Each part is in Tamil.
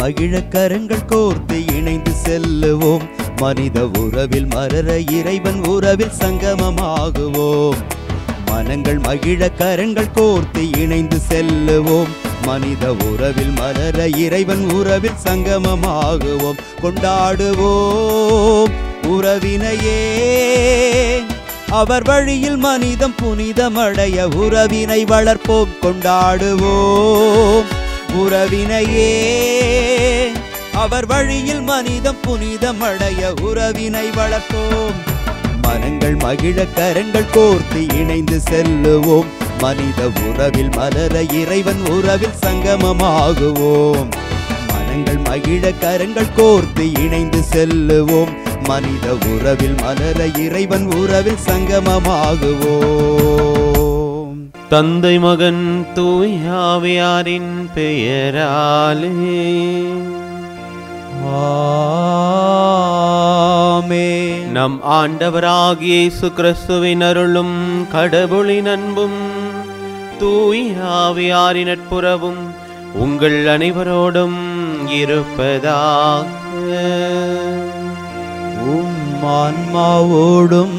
மகிழ கரங்கள் கோர்த்து இணைந்து செல்லுவோம். மனித உறவில் மலர இறைவன் உறவில் சங்கமமாகுவோம். மனங்கள் மகிழ கரங்கள் கோர்த்து இணைந்து செல்லுவோம். மனித உறவில் மலர இறைவன் உறவில் சங்கமமாகுவோம். கொண்டாடுவோம் உறவினையே, அவர் வழியில் மனிதம் புனிதமடைய உறவினை வளர்ப்போம். கொண்டாடுவோம் உறவினையே, அவர் வழியில் மனிதம் புனிதமடைய உறவினை வளர்ப்போம். மனங்கள் மகிழ கரங்கள் கோர்த்து இணைந்து செல்லுவோம். மனித உறவில் மலர இறைவன் உறவில் சங்கமமாகுவோம். மனங்கள் மகிழ கரங்கள் கோர்த்து இணைந்து செல்லுவோம். மனித உறவில் மலர இறைவன் உறவில் சங்கமமாகுவோம். தந்தை மகன் தூய ஆவியாரின் பெயராலே ஆமென். நம் ஆண்டவராகிய இயேசு கிறிஸ்துவின் அருளும் கடவுளின் அன்பும் தூய ஆவியாரின் நட்புறவும் உங்கள் அனைவரோடும் இருப்பதாக. உம் ஆன்மாவோடும்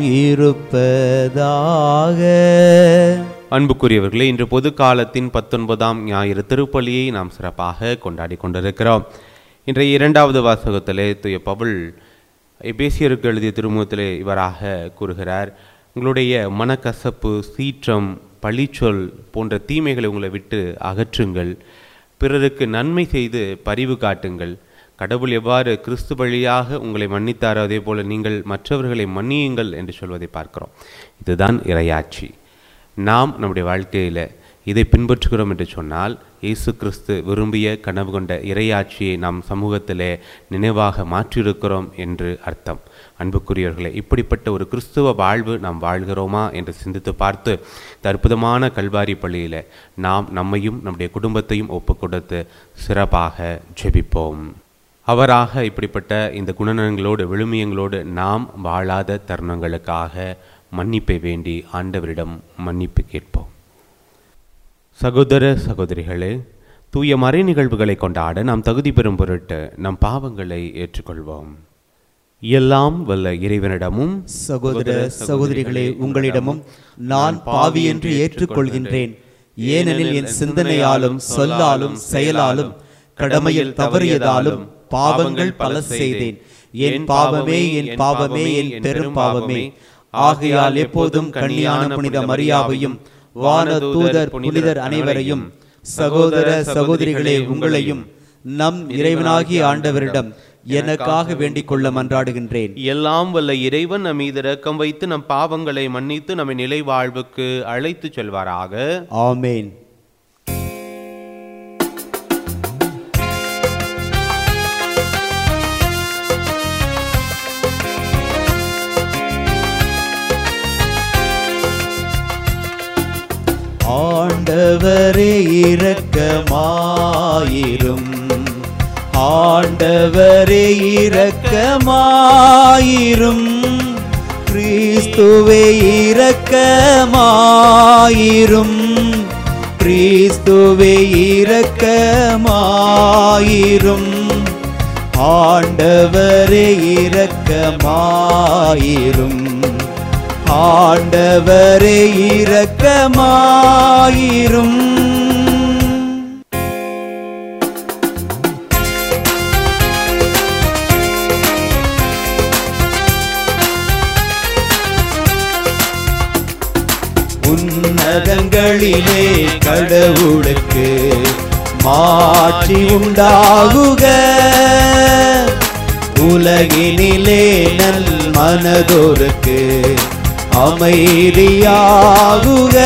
இருப்பதாக. அன்புக்குரியவர்களே, இன்று பொது காலத்தின் 19ஆம் ஞாயிறு திருப்பலியை நாம் சிறப்பாக கொண்டாடி கொண்டிருக்கிறோம். இன்றைய 2வது வாசகத்திலே தூய பவுல் எபேசியருக்கு எழுதிய திருமுகத்திலே இவராக கூறுகிறார், உங்களுடைய மனக்கசப்பு, சீற்றம், பழிச்சொல் போன்ற தீமைகளை உங்களை விட்டு அகற்றுங்கள். பிறருக்கு நன்மை செய்து பரிவு காட்டுங்கள். கடவுள் எவ்வாறு கிறிஸ்து வழியாக உங்களை மன்னித்தாரோ அதே போல நீங்கள் மற்றவர்களை மன்னியுங்கள் என்று சொல்வதை பார்க்கிறோம். இதுதான் இறையாட்சி. நாம் நம்முடைய வாழ்க்கையில் இதை பின்பற்றுகிறோம் என்று சொன்னால் இயேசு கிறிஸ்து விரும்பிய கனவு கொண்ட இறையாட்சியை நாம் சமூகத்திலே நினைவாக மாற்றியிருக்கிறோம் என்று அர்த்தம். அன்புக்குரியவர்களே, இப்படிப்பட்ட ஒரு கிறிஸ்துவ வாழ்வு நாம் வாழ்கிறோமா என்று சிந்தித்து பார்த்து அற்புதமான கல்வாரி பள்ளியில் நாம் நம்மையும் நம்முடைய குடும்பத்தையும் ஒப்புக் கொடுத்து சிறப்பாக ஜெபிப்போம். அவராக இப்படிப்பட்ட இந்த குணநலங்களோடு விழுமியங்களோடு நாம் வாழாத தருணங்களுக்காக மன்னிப்பை வேண்டி ஆண்டவரிடம் மன்னிப்பு கேட்போம். சகோதர சகோதரிகளே, தூய மறை நிகழ்வுகளை கொண்டாட நாம் தகுதி பெறும் பொருட்டு நம் பாவங்களை ஏற்றுக்கொள்வோம். எல்லாம் வல்ல இறைவனிடமும் சகோதர சகோதரிகளே உங்களிடமும் நான் பாவி என்று ஏற்றுக்கொள்கின்றேன். ஏனெனில் என் சிந்தனையாலும் சொல்லாலும் செயலாலும் கடமையில் தவறியதாலும் பாவங்கள் பல செய்தேன். என் பாவமே என் பாவமே என் பெரும் பாவமே. ஆகையால் எப்போதும் கன்னியான புனித மரியாவையும் வான தூதர் புனிதர் அனைவரையும் சகோதர சகோதரிகளே உங்களையும் நம் இறைவனாகிய ஆண்டவரிடம் எனக்காக வேண்டிக் கொள்ள மன்றாடுகின்றேன். எல்லாம் வல்ல இறைவன் நம் மீது இரக்கம் வைத்து நம் பாவங்களை மன்னித்து நம்மை நிலை வாழ்வுக்கு அழைத்து செல்வாராக. ஆமேன். ஆண்டவரே இரக்கமாயிரும், ஆண்டவரே இரக்கமாயிரும், கிறிஸ்துவே இரக்கமாயிரும், கிறிஸ்துவே இரக்கமாயிரும், ஆண்டவரே இரக்கமாயிரும், ஆண்டவரே இரக்கமாயிரும். உன்னதங்களிலே கடவுளுக்கு மாட்சி உண்டாகுக, உலகினிலே நல் மனதோருக்கு அமைதியாகுக.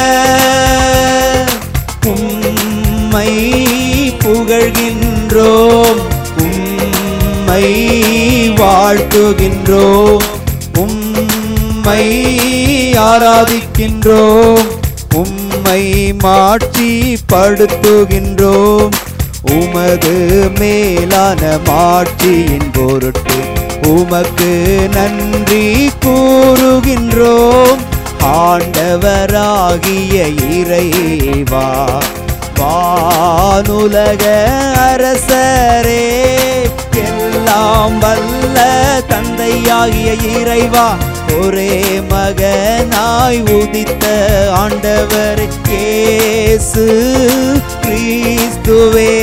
உம்மை புகழ்கின்றோம், உம்மை வாழ்த்துகின்றோம், உம்மை ஆராதிக்கின்றோம், உம்மை மாட்சிப்படுத்துகின்றோம். உமது மேலான மாட்சியின் பொருட்டு உமக்கு நன்றி கூறுகின்றோம். ஆண்டவராகிய இறைவா, வானுலக அரசரே, எல்லாம் வல்ல தந்தையாகிய இறைவா, ஒரே மகனாய் உதித்த ஆண்டவர் இயேசு கிறிஸ்துவே,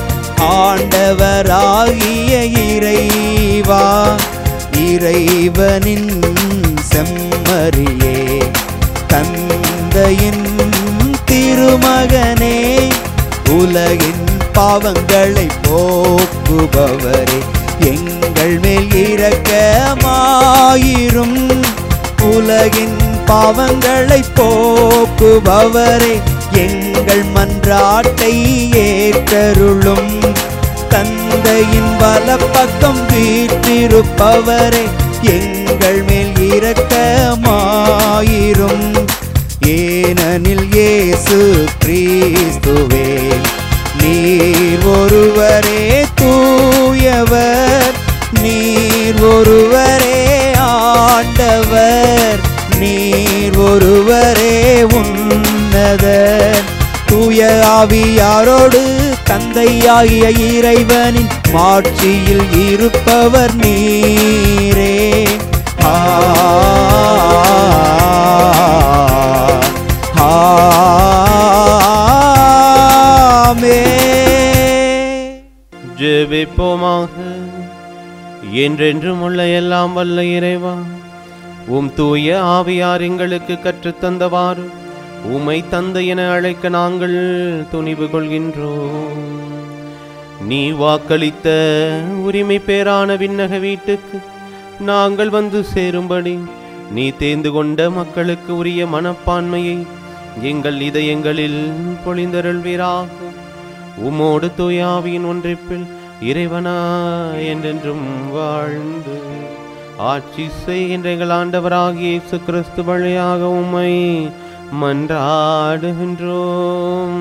ஆண்டவராகிய இறைவா, இறைவனின் செம்மறியே, தந்தையின் திருமகனே, உலகின் பாவங்களை போக்குபவரே, எங்கள் மேல் இரக்கமாயிரும். உலகின் பாவங்களை போக்குபவரே, எங்கள் மன்றாட்டை ஏற்றருளும். தந்தையின் வலப்பக்கம் வீற்றிருப்பவரே, எங்கள் மேல் இரக்கமாயிரும். ஏனெனில் இயேசு கிறிஸ்துவே, நீர் ஒருவரே தூயவர், நீர் ஒருவரே ஆண்டவர், நீர் ஒருவரே உன்னதர். தூய ஆவியாரோடு தந்தையாகிய இறைவனின் மாட்சியில் இருப்பவர் நீரே. ஜெபிப்போமாக. என்றென்றும் உள்ள எல்லாம் வல்ல இறைவா, உம் தூய ஆவியார் எங்களுக்கு கற்றுத்தந்தவாறு உமை தந்தை என அழைக்க நாங்கள் துணிவு கொள்கின்றோம். நீ வாக்களித்த உரிமை பேரான விண்ணக வீட்டுக்கு நாங்கள் வந்து சேரும்படி நீ தேர்ந்து கொண்ட மக்களுக்கு உரிய மனப்பான்மையை எங்கள் இதயங்களில் பொழிந்தருள்வீராக. உமோடு தூய ஆவியின் ஒன்றிப்பில் இறைவனா என்றென்றும் வாழ்ந்து ஆட்சி செய்கின்ற எங்கள் ஆண்டவராகிய இயேசு கிறிஸ்து வழியாக உம்மை மன்றாடுகின்றோம்.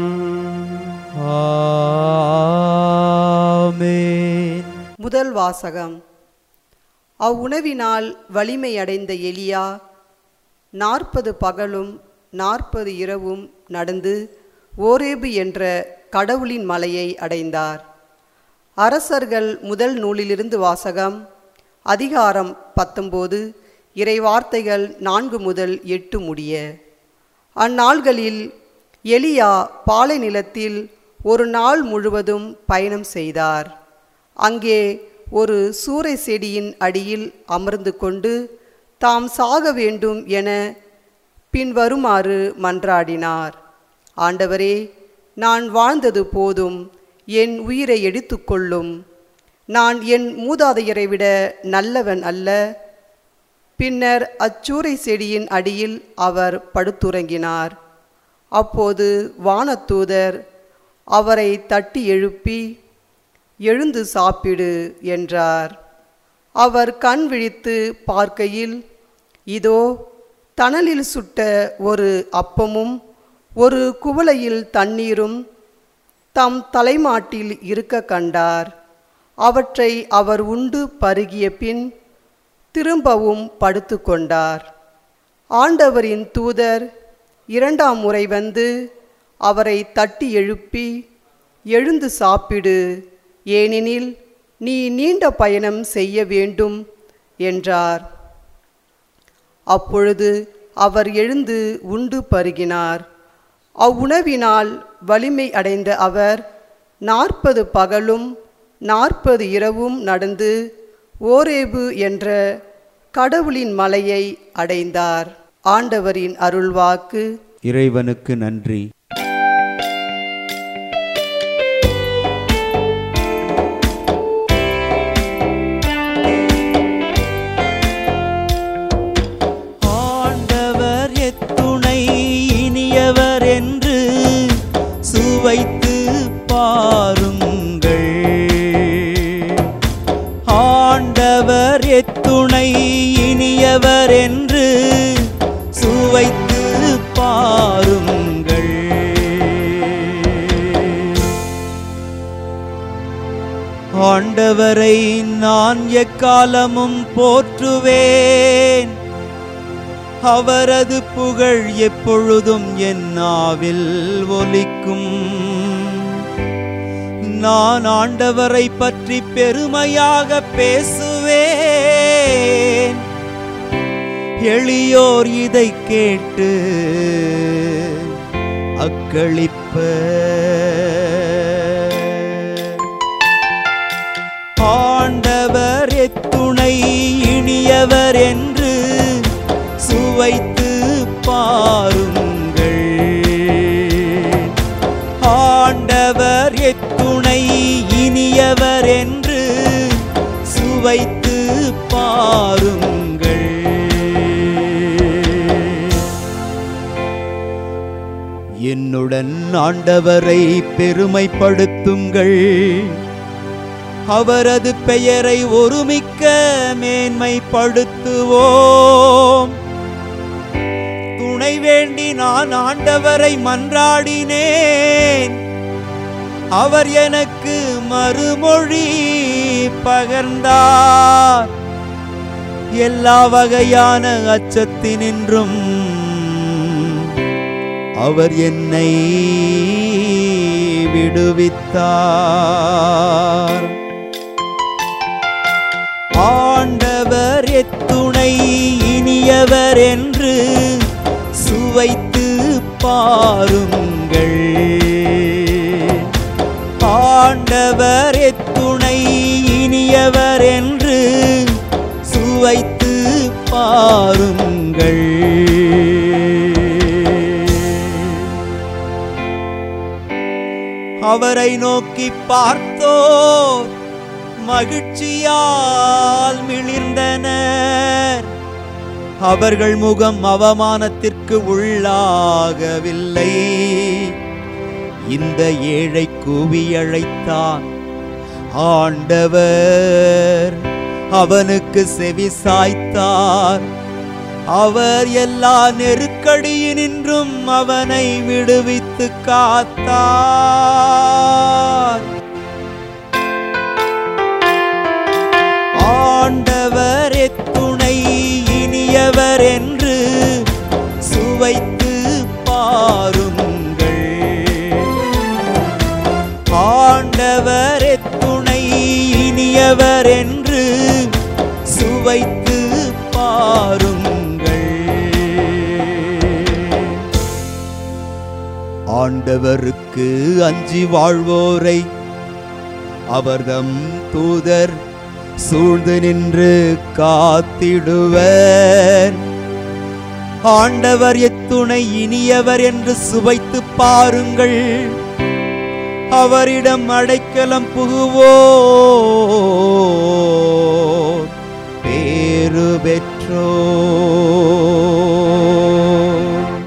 ஆமென். முதல் வாசகம். அவ்வுணவினால் வலிமையடைந்த எலியா 40 பகலும் 40 இரவும் நடந்து ஓரேபு என்ற கடவுளின் மலையை அடைந்தார். அரசர்கள் முதல் நூலிலிருந்து வாசகம். அதிகாரம் 19, இறைவார்த்தைகள் 4 முதல் 8 முடிய. அந்நாள்களில் எலியா பாலை நிலத்தில் ஒரு நாள் முழுவதும் பயணம் செய்தார். அங்கே ஒரு சூரை செடியின் அடியில் அமர்ந்து கொண்டு தாம் சாக வேண்டும் என பின்வருமாறு மன்றாடினார். ஆண்டவரே, நான் வாழ்ந்தது போதும், என் உயிரை எடுத்துக்கொள்ளும். நான் என் மூதாதையரை விட நல்லவன் அல்ல. பின்னர் அச்சூரை செடியின் அடியில் அவர் படுத்துறங்கினார். அப்போது வானதூதர் அவரை தட்டி எழுப்பி, எழுந்து சாப்பிடு என்றார். அவர் கண் விழித்து பார்க்கையில், இதோ தணலில் சுட்ட ஒரு அப்பமும் ஒரு குவளையில் தண்ணீரும் தம் தலைமாட்டில் இருக்க கண்டார். அவற்றை அவர் உண்டு பருகிய பின் திரும்பவும் படுத்து கொண்டார். ஆண்டவரின் தூதர் 2ஆம் முறை வந்து அவரை தட்டி எழுப்பி, எழுந்து சாப்பிடு, ஏனெனில் நீ நீண்ட பயணம் செய்ய வேண்டும் என்றார். அப்பொழுது அவர் எழுந்து உண்டு பருகினார். அவ்வுணவினால் வலிமை அடைந்த அவர் 40 பகலும் 40 இரவும் நடந்து ஓரேபு என்ற கடவுளின் மலையை அடைந்தார். ஆண்டவரின் அருள்வாக்கு. இறைவனுக்கு நன்றி. ஆண்டவர் எத்துணை இனியவர் என்று சுவைத்து பாருங்கள். ஆண்டவர் எத்துணை இனியவர் என்று சுவைத்து பாருங்கள். ஆண்டவரை நான் எக்காலமும் போற்றுவேன். அவரது புகழ் எப்பொழுதும் என் நாவில் ஒலிக்கும். நான் ஆண்டவரை பற்றி பெருமையாக பேசுவேன். எளியோர் இதை கேட்டு அக்களிப்பர். ஆண்டவர் எத்துணை இனியவர் என்று சுவைத்து பாருங்கள். ஆண்டவர் எத்துணை இனியவர் என்று சுவைத்து பாருங்கள். என்னுடன் ஆண்டவரை பெருமைப்படுத்துங்கள். அவரது பெயரை ஒருமிக்க மேன்மைப்படுத்துவோம். துணை வேண்டி நான் ஆண்டவரை மன்றாடினேன். அவர் எனக்கு மறுமொழி பகர்ந்தார். எல்லா வகையான அச்சத்தினின்றும் அவர் என்னை விடுவித்தார். ஆண்டவர் எத்துணை இனியவர் என்று சுவைத்து பாருங்கள். ஆண்டவர் எத்துணை இனியவர் என்று சுவைத்து பாருங்கள். அவரை நோக்கி பார்த்தோர் மகிழ்ச்சியால் மிளிர்ந்தனர். அவர்கள் முகம் அவமானத்திற்கு உள்ளாகவில்லை. இந்த ஏழை கூவி அழைத்தான். ஆண்டவர் அவனுக்கு செவி சாய்த்தார். அவர் எல்லா நெருக்கடியினின்றும் அவனை விடுவித்து காத்தார். ஆண்டவர் எத்துணை இனியவர் என்று சுவைத்து பாருங்கள். ஆண்டவர் எத்துணை இனியவர் என்று சுவைத்து பாருங்கள். ஆண்டவருக்கு அஞ்சி வாழ்வோரை அவர்தம் தூதர் சூழ்ந்து நின்று காத்திடுவர். ஆண்டவர் எத்துணை இனியவர் என்று சுவைத்து பாருங்கள். அவரிடம் அடைக்கலம் புகுவோர் பேறு பெற்றோர்.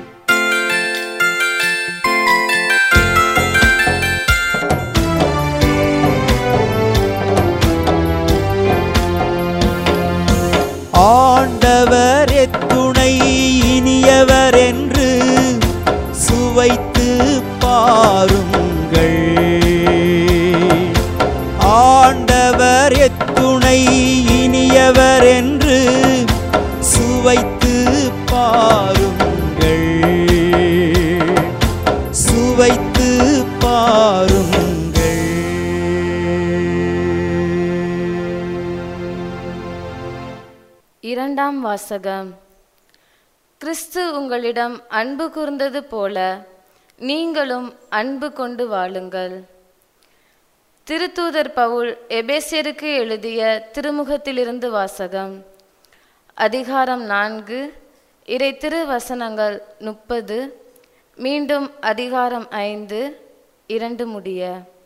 ஆண்டவர் எத்துணை இனியவர் என்று சுவைத்து பாருங்கள். ஆண்டவர் எத்துணை இனியவர் என்று சுவைத்து பாருங்கள். சுவைத்து பாருங்கள். இரண்டாம் வாசகம். கிறிஸ்து உங்களிடம் அன்பு கூர்ந்தது போல நீங்களும் அன்பு கொண்டு வாழுங்கள். திருத்தூதர் பவுல் எபேசியருக்கு எழுதிய திருமுகத்திலிருந்து வாசகம். அதிகாரம் 4 இறை திருவசனங்கள் 30, மீண்டும் அதிகாரம் 5 2 முடிய.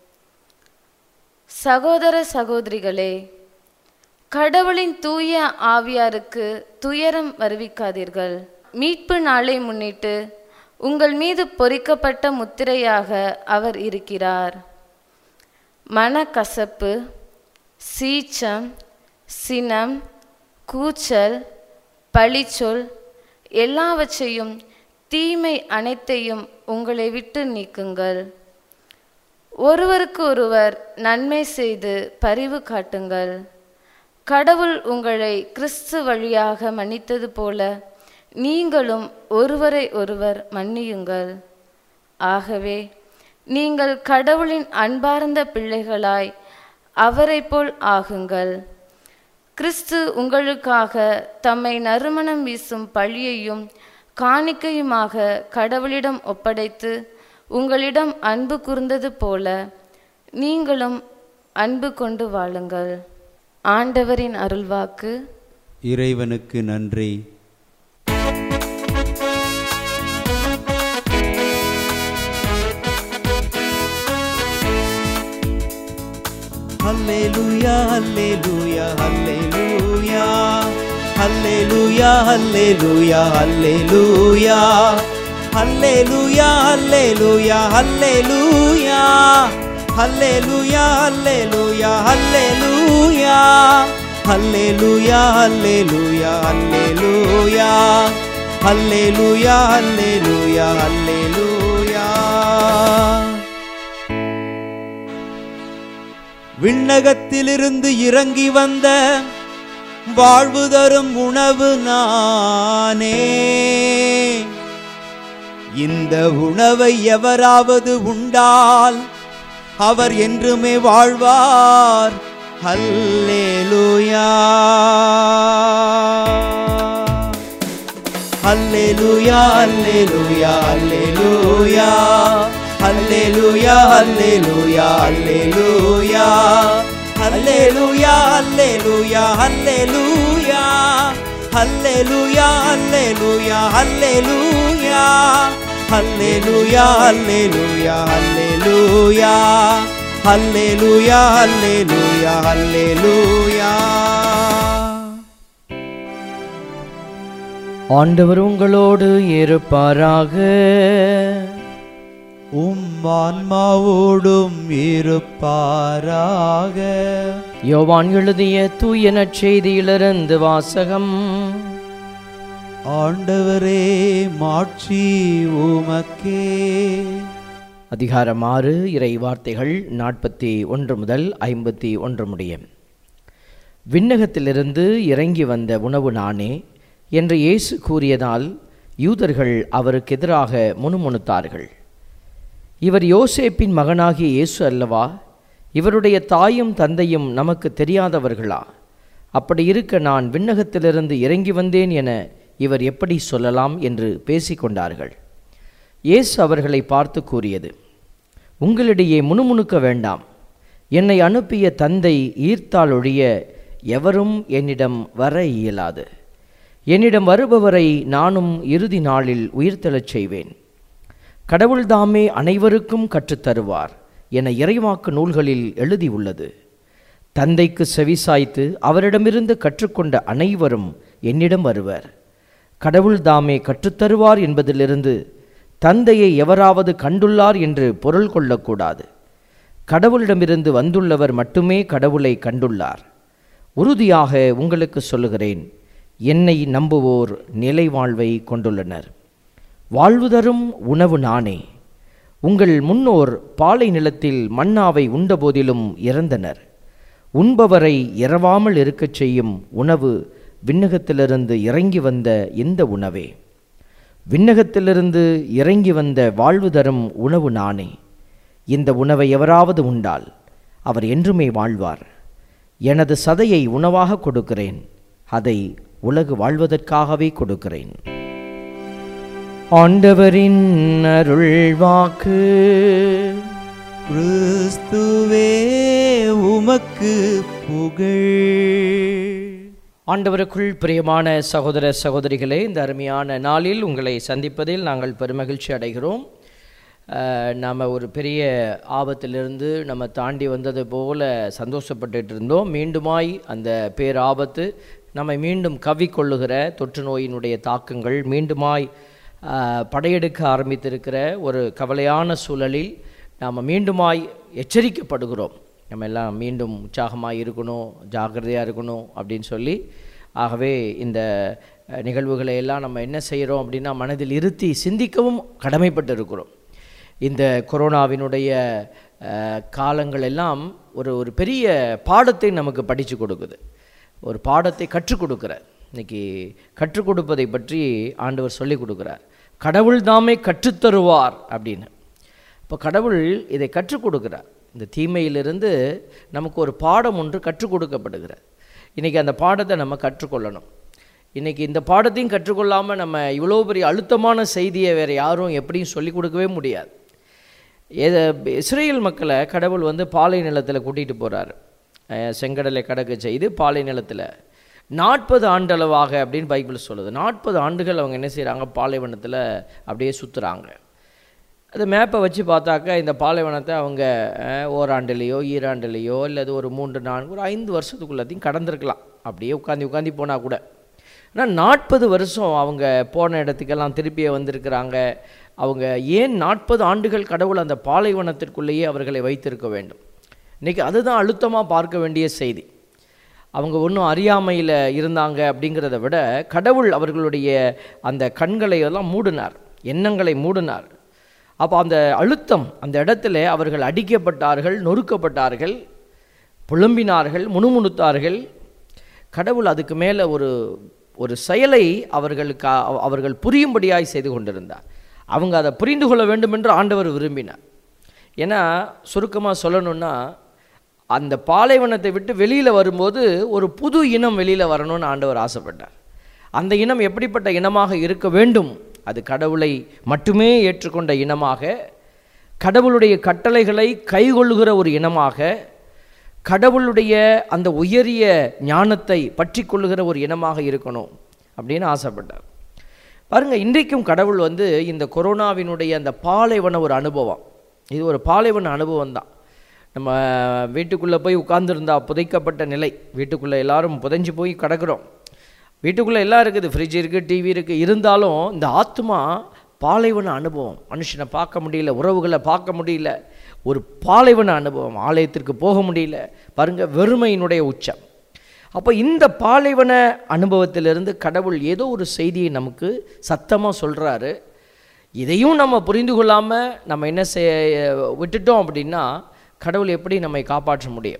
சகோதர சகோதரிகளே, கடவுளின் தூய ஆவியாருக்கு துயரம் வருவிக்காதீர்கள். மீட்பு நாளை முன்னிட்டு உங்கள் மீது பொறிக்கப்பட்ட முத்திரையாக அவர் இருக்கிறார். மனக்கசப்பு, சீச்சம், சினம், கூச்சல், பழிச்சொல் எல்லாவற்றையும் தீமை அனைத்தையும் உங்களை விட்டு நீக்குங்கள். ஒருவருக்கு ஒருவர் நன்மை செய்து பரிவு காட்டுங்கள். கடவுள் உங்களை கிறிஸ்து வழியாக மன்னித்தது போல நீங்களும் ஒருவரை ஒருவர் மன்னியுங்கள். ஆகவே நீங்கள் கடவுளின் அன்பார்ந்த பிள்ளைகளாய் அவரை போல் ஆகுங்கள். கிறிஸ்து உங்களுக்காக தம்மை நறுமணம் வீசும் பழியையும் காணிக்கையுமாக கடவுளிடம் ஒப்படைத்து உங்களிடம் அன்பு கூர்ந்தது போல நீங்களும் அன்பு கொண்டு வாழுங்கள். ஆண்டவரின் அருள்வாக்கு. இறைவனுக்கு நன்றி. Hallelujah, hallelujah, hallelujah. Hallelujah, hallelujah, hallelujah. Hallelujah, hallelujah, hallelujah. Hallelujah, hallelujah, hallelujah. Hallelujah, hallelujah, hallelujah. Hallelujah, hallelujah, hallelujah. விண்ணகத்திலிருந்து இறங்கி வந்த வாழ்வு தரும் உணவு நானே. இந்த உணவை எவராவது உண்டால் அவர் என்றுமே வாழ்வார். ஹல்லேலூயா, ஹல்லேலூயா, ஹல்லேலூயா, ஹல்லேலூயா. Hallelujah, hallelujah, hallelujah. Hallelujah, hallelujah, hallelujah. Hallelujah, hallelujah, hallelujah. Hallelujah, hallelujah, hallelujah. Hallelujah, hallelujah, hallelujah. ஆண்டவர் உங்களோடு இருப்பாராக. ஆன்மாவோடும் இருப்பாராக. யோவான் எழுதிய தூய நற்செய்தியிலிருந்து வாசகம். ஆண்டவரே, மாட்சி உமக்கே. அதிகாரம் 6, இறை வார்த்தைகள் 41 முதல் 51 முடிய. விண்ணகத்திலிருந்து இறங்கி வந்த உணவு நானே என்று இயேசு கூறியதால் யூதர்கள் அவருக்கு எதிராக முணுமுணுத்தார்கள். இவர் யோசேப்பின் மகனாகிய இயேசு அல்லவா? இவருடைய தாயும் தந்தையும் நமக்கு தெரியாதவர்களா? அப்படி இருக்க நான் விண்ணகத்திலிருந்து இறங்கி வந்தேன் என இவர் எப்படி சொல்லலாம் என்று பேசிக்கொண்டார்கள். இயேசு அவர்களை பார்த்து கூறியது, உங்களிடையே முணுமுணுக்க வேண்டாம். என்னை அனுப்பிய தந்தை ஈர்த்தால் ஒழிய எவரும் என்னிடம் வர இயலாது. என்னிடம் வருபவரை நானும் இறுதி நாளில் உயிர்த்தெழச் செய்வேன். கடவுள்தாமே அனைவருக்கும் கற்றுத்தருவார் என இறைவாக்கு நூல்களில் எழுதியுள்ளது. தந்தைக்கு செவிசாய்த்து அவரிடமிருந்து கற்றுக்கொண்ட அனைவரும் என்னிடம் வருவர். கடவுள்தாமே கற்றுத்தருவார் என்பதிலிருந்து தந்தையை எவராவது கண்டுள்ளார் என்று பொருள் கொள்ளக்கூடாது. கடவுளிடமிருந்து வந்துள்ளவர் மட்டுமே கடவுளை கண்டுள்ளார். உறுதியாக உங்களுக்கு சொல்லுகிறேன், என்னை நம்புவோர் நிலை வாழ்வை கொண்டுள்ளனர். வாழ்வு தரும் உணவு நானே. உங்கள் முன்னோர் பாலை நிலத்தில் மன்னாவை உண்டபோதிலும் இறந்தனர். உண்பவரை இரவாமல் இருக்கச் செய்யும் உணவு விண்ணகத்திலிருந்து இறங்கி வந்த இந்த உணவே. விண்ணகத்திலிருந்து இறங்கி வந்த வாழ்வு தரும் உணவு நானே. இந்த உணவை எவராவது உண்டால் அவர் என்றுமே வாழ்வார். எனது சதையை உணவாக கொடுக்கிறேன். அதை உலகு வாழ்வதற்காகவே கொடுக்கிறேன். ஆண்டவரின் அருள்வாக்கு. கிறிஸ்துவே உமக்கு புகழ். ஆண்டவருக்குள் பிரியமான சகோதர சகோதரிகளே, இந்த அருமையான நாளில் உங்களை சந்திப்பதில் நாங்கள் பெருமகிழ்ச்சி அடைகிறோம். நாம் ஒரு பெரிய ஆபத்திலிருந்து நம்ம தாண்டி வந்தது போல சந்தோஷப்பட்டு இருந்தோம். மீண்டுமாய் அந்த பேராபத்து நம்மை மீண்டும் கவ்விக்கொள்ளுகிற தொற்று நோயினுடைய தாக்கங்கள் மீண்டுமாய் படையெடுக்க ஆரம்பித்திருக்கிற ஒரு கவலையான சூழலில் நாம் மீண்டுமாய் எச்சரிக்கப்படுகிறோம். நம்ம எல்லாம் மீண்டும் உற்சாகமாக இருக்கணும், ஜாக்கிரதையாக இருக்கணும் அப்படின்னு சொல்லி. ஆகவே இந்த நிகழ்வுகளை எல்லாம் நம்ம என்ன செய்கிறோம் அப்படின்னா மனதில் இருத்தி சிந்திக்கவும் கடமைப்பட்டு இருக்கிறோம். இந்த கொரோனாவினுடைய காலங்கள் எல்லாம் ஒரு பெரிய பாடத்தை நமக்கு படித்து கொடுக்குது, ஒரு பாடத்தை கற்றுக் கொடுக்குறார். இன்றைக்கி கற்றுக் கொடுப்பதை பற்றி ஆண்டவர் சொல்லிக் கொடுக்குறார். கடவுள் தாமே கற்றுத்தருவார் அப்படின்னு. இப்போ கடவுள் இதை கற்றுக் கொடுக்கிறார். இந்த தீமையிலிருந்து நமக்கு ஒரு பாடம் ஒன்று கற்றுக் கொடுக்கப்படுகிறது. இன்றைக்கி அந்த பாடத்தை நம்ம கற்றுக்கொள்ளணும். இன்றைக்கி இந்த பாடத்தையும் கற்றுக்கொள்ளாமல் நம்ம இவ்வளோ பெரிய அழுத்தமான செய்தியை வேறு யாரும் எப்படியும் சொல்லிக் கொடுக்கவே முடியாது. இஸ்ரேல் மக்களை கடவுள் பாலை நிலத்தில் கூட்டிகிட்டு போகிறார். செங்கடலை கடக்க செய்து பாலை நிலத்தில் 40 ஆண்டளவாக அப்படின்னு பைபிள் சொல்லுது. 40 ஆண்டுகள் அவங்க என்ன செய்கிறாங்க, பாலைவனத்தில் அப்படியே சுற்றுறாங்க. அது மேப்பை வச்சு பார்த்தாக்கா இந்த பாலைவனத்தை அவங்க ஓராண்டுலேயோ ஈராண்டுலேயோ இல்லை ஒரு 3-4 ஒரு 5 வருஷத்துக்குள்ளத்தையும் கடந்திருக்கலாம், அப்படியே உட்காந்து போனால் கூட. ஆனால் 40 வருஷம் அவங்க போன இடத்துக்கெல்லாம் திருப்பியே வந்திருக்கிறாங்க. அவங்க ஏன் 40 ஆண்டுகள் கடவுள் அந்த பாலைவனத்திற்குள்ளேயே அவர்களை வைத்திருக்க வேண்டும்? இன்றைக்கி அதுதான் அழுத்தமாக பார்க்க வேண்டிய செய்தி. அவங்க ஒன்றும் அறியாமையில் இருந்தாங்க அப்படிங்கிறத விட கடவுள் அவர்களுடைய அந்த கண்களை எல்லாம் மூடினார், எண்ணங்களை மூடினார். அப்போ அந்த அழுத்தம், அந்த இடத்துல அவர்கள் அடிக்கப்பட்டார்கள், நொறுக்கப்பட்டார்கள், புலம்பினார்கள், முணுமுணுத்தார்கள். கடவுள் அதுக்கு மேலே ஒரு செயலை அவர்கள் புரியும்படியாய் செய்து கொண்டிருந்தார். அவங்க அதை புரிந்து கொள்ள வேண்டும் என்று ஆண்டவர் விரும்பினார். ஏன்னா சுருக்கமாக சொல்லணுன்னா, அந்த பாலைவனத்தை விட்டு வெளியில் வரும்போது ஒரு புது இனம் வெளியில் வரணும்னு ஆண்டவர் ஆசைப்பட்டார். அந்த இனம் எப்படிப்பட்ட இனமாக இருக்க வேண்டும்? அது கடவுளை மட்டுமே ஏற்றுக்கொண்ட இனமாக, கடவுளுடைய கட்டளைகளை கைக்கொள்ளுகிற ஒரு இனமாக, கடவுளுடைய அந்த உயரிய ஞானத்தை பற்றி கொள்ளுகிற ஒரு இனமாக இருக்கணும் அப்படின்னு ஆசைப்பட்டார். பாருங்கள், இன்றைக்கும் கடவுள் இந்த கொரோனாவினுடைய அந்த பாலைவன ஒரு அனுபவம், இது ஒரு பாலைவன அனுபவம் தான். நம்ம வீட்டுக்குள்ளே போய் உட்கார்ந்துருந்தா புதைக்கப்பட்ட நிலை, வீட்டுக்குள்ளே எல்லாரும் புதைஞ்சு போய் கிடக்கிறோம். வீட்டுக்குள்ளே எல்லாம் இருக்குது, ஃப்ரிட்ஜ் இருக்குது, டிவி இருக்குது. இருந்தாலும் இந்த ஆத்மா பாலைவன அனுபவம். மனுஷனை பார்க்க முடியல, உறவுகளை பார்க்க முடியல, ஒரு பாலைவன அனுபவம். ஆலயத்திற்கு போக முடியல. பாருங்கள், வெறுமையினுடைய உச்சம். அப்போ இந்த பாலைவன அனுபவத்திலிருந்து கடவுள் ஏதோ ஒரு செய்தியை நமக்கு சத்தமாக சொல்கிறாரு. இதையும் நம்ம புரிந்து கொள்ளாமல் நம்ம என்ன விட்டுட்டோம் அப்படின்னா கடவுள் எப்படி நம்மை காப்பாற்ற முடியும்?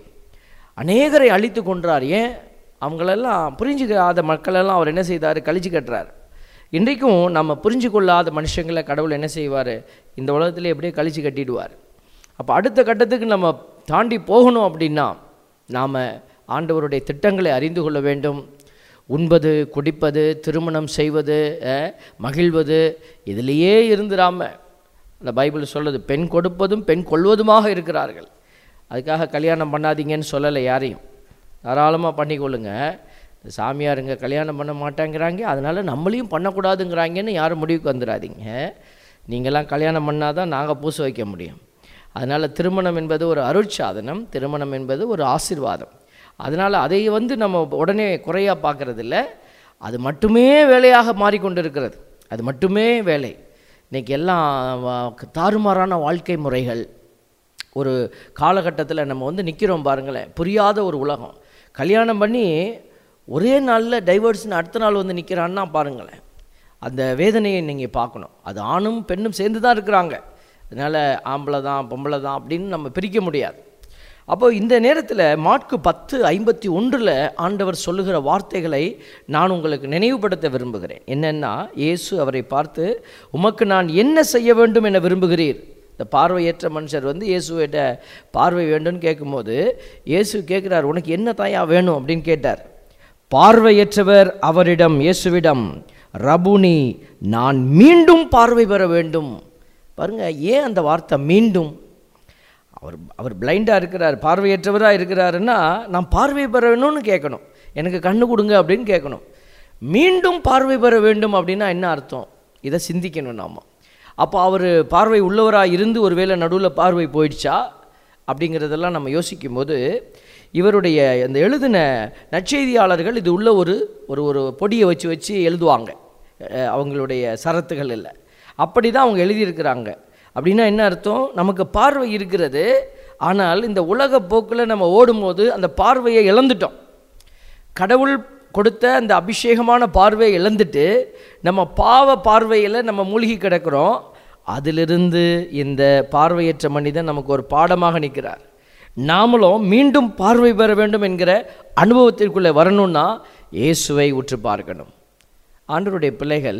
அநேகரை அழித்து கொன்றார். ஏன்? அவங்களெல்லாம் புரிஞ்சுக்காத மக்களெல்லாம் அவர் என்ன செய்தார்? கழிச்சு கட்டுறார். இன்றைக்கும் நம்ம புரிஞ்சு கொள்ளாத மனுஷங்களை கடவுள் என்ன செய்வார்? இந்த உலகத்தில் எப்படியே கழிச்சு கட்டிடுவார். அப்போ அடுத்த கட்டத்துக்கு நம்ம தாண்டி போகணும் அப்படின்னா நாம் ஆண்டவருடைய திட்டங்களை அறிந்து கொள்ள வேண்டும். உண்பது, குடிப்பது, திருமணம் செய்வது, மகிழ்வது, இதிலேயே இருந்துடாமல் அந்த பைபிள் சொல்லுது, பெண் கொடுப்பதும் பெண் கொள்வதுமாக இருக்கிறார்கள். அதுக்காக கல்யாணம் பண்ணாதீங்கன்னு சொல்லலை யாரையும். தாராளமாக பண்ணிக்கொள்ளுங்க. சாமியாருங்க கல்யாணம் பண்ண மாட்டேங்கிறாங்க, அதனால் நம்மளையும் பண்ணக்கூடாதுங்கிறாங்கன்னு யாரும் முடிவுக்கு வந்துடாதீங்க. நீங்களாம் கல்யாணம் பண்ணால் தான் நாங்கள் பூச வைக்க முடியும். அதனால் திருமணம் என்பது ஒரு அருட்சாதனம், திருமணம் என்பது ஒரு ஆசீர்வாதம். அதனால் அதை நம்ம உடனே குறையாக பார்க்குறதில்ல. அது மட்டுமே வேலையாக மாறிக்கொண்டிருக்கிறது, அது மட்டுமே வேலை. இன்றைக்கி எல்லாம் தாறுமாறான வாழ்க்கை முறைகள். ஒரு காலகட்டத்தில் நம்ம நிற்கிறோம் பாருங்களேன், புரியாத ஒரு உலகம். கல்யாணம் பண்ணி ஒரே நாளில் டைவர்ஸ்னு அடுத்த நாள் நிற்கிறான்னா பாருங்களேன், அந்த வேதனையை நீங்கள் பார்க்கணும். அது ஆணும் பெண்ணும் சேர்ந்து தான் இருக்கிறாங்க. அதனால் ஆம்பளை தான் பொம்பளை தான் அப்படின்னு நம்ம பிரிக்க முடியாது. அப்போ இந்த நேரத்தில் மாற்கு 10:51 ஆண்டவர் சொல்லுகிற வார்த்தைகளை நான் உங்களுக்கு நினைவுபடுத்த விரும்புகிறேன். என்னென்னா, இயேசு அவரை பார்த்து, உமக்கு நான் என்ன செய்ய வேண்டும் என விரும்புகிறீர்? இந்த பார்வையற்ற மனுஷர் இயேசுவிட்ட பார்வை வேண்டும்னு கேட்கும்போது இயேசு கேட்குறார், உனக்கு என்ன தாயா வேணும் அப்படின்னு கேட்டார். பார்வையற்றவர் அவரிடம் இயேசுவிடம், ரபுனி, நான் மீண்டும் பார்வை பெற வேண்டும். பாருங்கள், ஏன் அந்த வார்த்தை மீண்டும்? அவர் பிளைண்டாக இருக்கிறார், பார்வையற்றவராக இருக்கிறாருன்னா நான் பார்வை பெற வேணும்னு கேட்கணும், எனக்கு கண்ணு கொடுங்க அப்படின்னு கேட்கணும். மீண்டும் பார்வை பெற வேண்டும் அப்படின்னா என்ன அர்த்தம்? இதை சிந்திக்கணும் நாம். அப்போ அவர் பார்வை உள்ளவராக இருந்து ஒருவேளை நடுவில் பார்வை போயிடுச்சா அப்படிங்கிறதெல்லாம் நம்ம யோசிக்கும்போது, இவருடைய அந்த எழுதின நற்செய்தியாளர்கள் இது உள்ள ஒரு ஒரு பொடியை வச்சு எழுதுவாங்க அவங்களுடைய சரத்துகள் இல்லை. அப்படி தான் அவங்க எழுதியிருக்கிறாங்க. அப்படின்னா என்ன அர்த்தம்? நமக்கு பார்வை இருக்கிறது, ஆனால் இந்த உலக போக்கில் நம்ம ஓடும்போது அந்த பார்வையை இழந்துட்டோம். கடவுள் கொடுத்த அந்த அபிஷேகமான பார்வையை இழந்துட்டு நம்ம பாவ பார்வையில் நம்ம மூழ்கி கிடக்கிறோம். அதிலிருந்து இந்த பார்வையற்ற மனிதன் நமக்கு ஒரு பாடமாக நிற்கிறார். நாமளும் மீண்டும் பார்வை பெற வேண்டும் என்கிற அனுபவத்திற்குள்ளே வரணும்னா இயேசுவை உற்று பார்க்கணும். ஆண்டவருடைய பிள்ளைகள்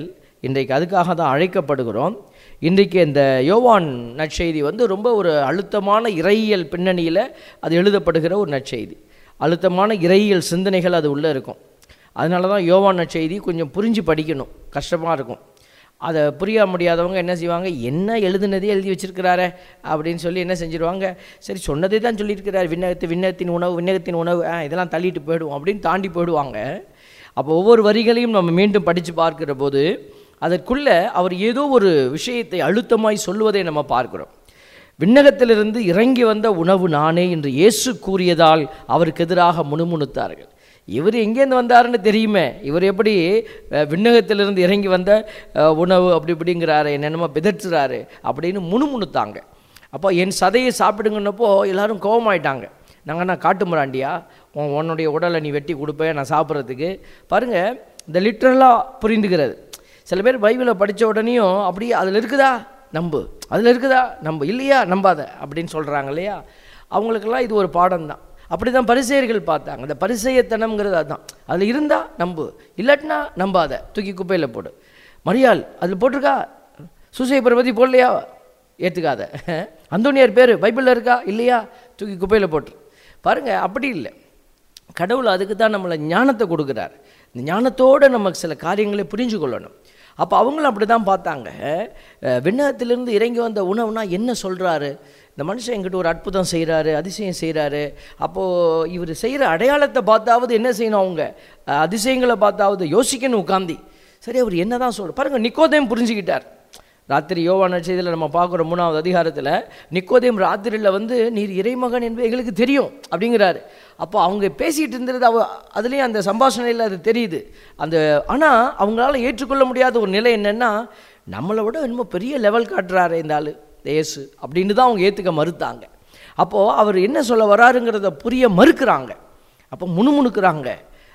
இன்றைக்கு அதுக்காக தான் அழைக்கப்படுகிறோம். இன்றைக்கு இந்த யோவான் நற்செய்தி ரொம்ப ஒரு அழுத்தமான இறையியல் பின்னணியில் அது எழுதப்படுகிற ஒரு நற்செய்தி. அழுத்தமான இறையியல் சிந்தனைகள் அது உள்ளே இருக்கும். அதனால தான் யோவான் நற்செய்தி கொஞ்சம் புரிஞ்சு படிக்கணும், கஷ்டமாக இருக்கும். அதை புரிய முடியாதவங்க என்ன செய்வாங்க, என்ன எழுதுனதே எழுதி வச்சிருக்கிறாரே அப்படின்னு சொல்லி என்ன செஞ்சிருவாங்க, சரி சொன்னதே தான் சொல்லியிருக்கிறார், விண்ணகத்தின் உணவு இதெல்லாம் தள்ளிட்டு போயிடுவோம் அப்படின்னு தாண்டி போயிடுவாங்க. அப்போ ஒவ்வொரு வரிகளையும் நம்ம மீண்டும் படித்து பார்க்கிற போது அதற்குள்ளே அவர் ஏதோ ஒரு விஷயத்தை அழுத்தமாய் சொல்லுவதை நம்ம பார்க்கிறோம். விண்ணகத்திலிருந்து இறங்கி வந்த உணவு நானே என்று இயேசு கூறியதால் அவருக்கு எதிராக முணுமுணுத்தார்கள். இவர் எங்கேருந்து வந்தாருன்னு தெரியுமே, இவர் எப்படி விண்ணகத்திலிருந்து இறங்கி வந்த உணவு அப்படி இப்படிங்கிறாரு, என்னென்னமோ பிதற்றுறாரு அப்படின்னு முணுமுணுத்தாங்க. அப்போ என் சதையை சாப்பிடுங்கன்னப்போ எல்லாரும் கோபமாயிட்டாங்க. நான் காட்டு முறாண்டியா, உன்னுடைய உடலை நீ வெட்டி கொடுப்பேன் நான் சாப்பிட்றதுக்கு. பாருங்கள், இந்த லிட்ரலாக புரிந்துக்கிறது. சில பேர் பைபிளை படித்த உடனேயும் அப்படியே அதில் இருக்குதா நம்பு, அதில் இருக்குதா நம்பு, இல்லையா நம்பாத அப்படின்னு சொல்கிறாங்க இல்லையா. அவங்களுக்கெல்லாம் இது ஒரு பாடம் தான். அப்படி தான் பரிசேயர்கள் பார்த்தாங்க. அந்த பரிசேயத்தனம்ங்கிறது அதுதான். அதில் இருந்தால் நம்பு, இல்லாட்டினா நம்பாத, தூக்கி குப்பையில் போடு. மரியாள் அதில் போட்டிருக்கா, சூசையப்பரை பற்றி போடலையா, ஏற்றுக்காத. அந்தோனியார் பேர் பைபிளில் இருக்கா, இல்லையா, தூக்கி குப்பையில் போட்டு. பாருங்கள், அப்படி இல்லை. கடவுள் அதுக்கு தான் நம்மளை ஞானத்தை கொடுக்குறார். இந்த ஞானத்தோடு நமக்கு சில காரியங்களை புரிஞ்சு கொள்ளணும். அப்போ அவங்களும் அப்படி தான் பார்த்தாங்க. விண்ணகத்திலிருந்து இறங்கி வந்த உணவுனா என்ன சொல்கிறாரு, இந்த மனுஷன் என்கிட்ட ஒரு அற்புதம் செய்கிறாரு, அதிசயம் செய்கிறாரு. அப்போது இவர் செய்கிற அடையாளத்தை பார்த்தாவது என்ன செய்யணும், அவங்க அதிசயங்களை பார்த்தாவது யோசிக்கணும் உட்காந்தி. சரி, அவர் என்ன தான் சொல்கிறார் பாருங்கள். நிக்கோதேம் புரிஞ்சுக்கிட்டார். ராத்திரி யோவான் நற்செய்தியில் நம்ம பார்க்குறோம் 3வது அதிகாரத்தில் நிக்கோதேம் ராத்திரியில் நீர் இறைமகன் என்பது எங்களுக்கு தெரியும் அப்படிங்கிறாரு. அப்போ அவங்க பேசிகிட்டு இருந்தது அதுலேயும் அந்த சம்பாஷணையில் அது தெரியுது. ஆனால் அவங்களால ஏற்றுக்கொள்ள முடியாத ஒரு நிலை என்னென்னா, நம்மளை விட இன்னும் பெரிய லெவல் காட்டுறாரு இந்த ஆள் இயேசு அப்படின்னு தான் அவங்க ஏற்றுக்க மறுத்தாங்க. அப்போது அவர் என்ன சொல்ல வராருங்கிறத புரிய மறுக்கிறாங்க. அப்போ முணுமுணுக்கிறாங்க,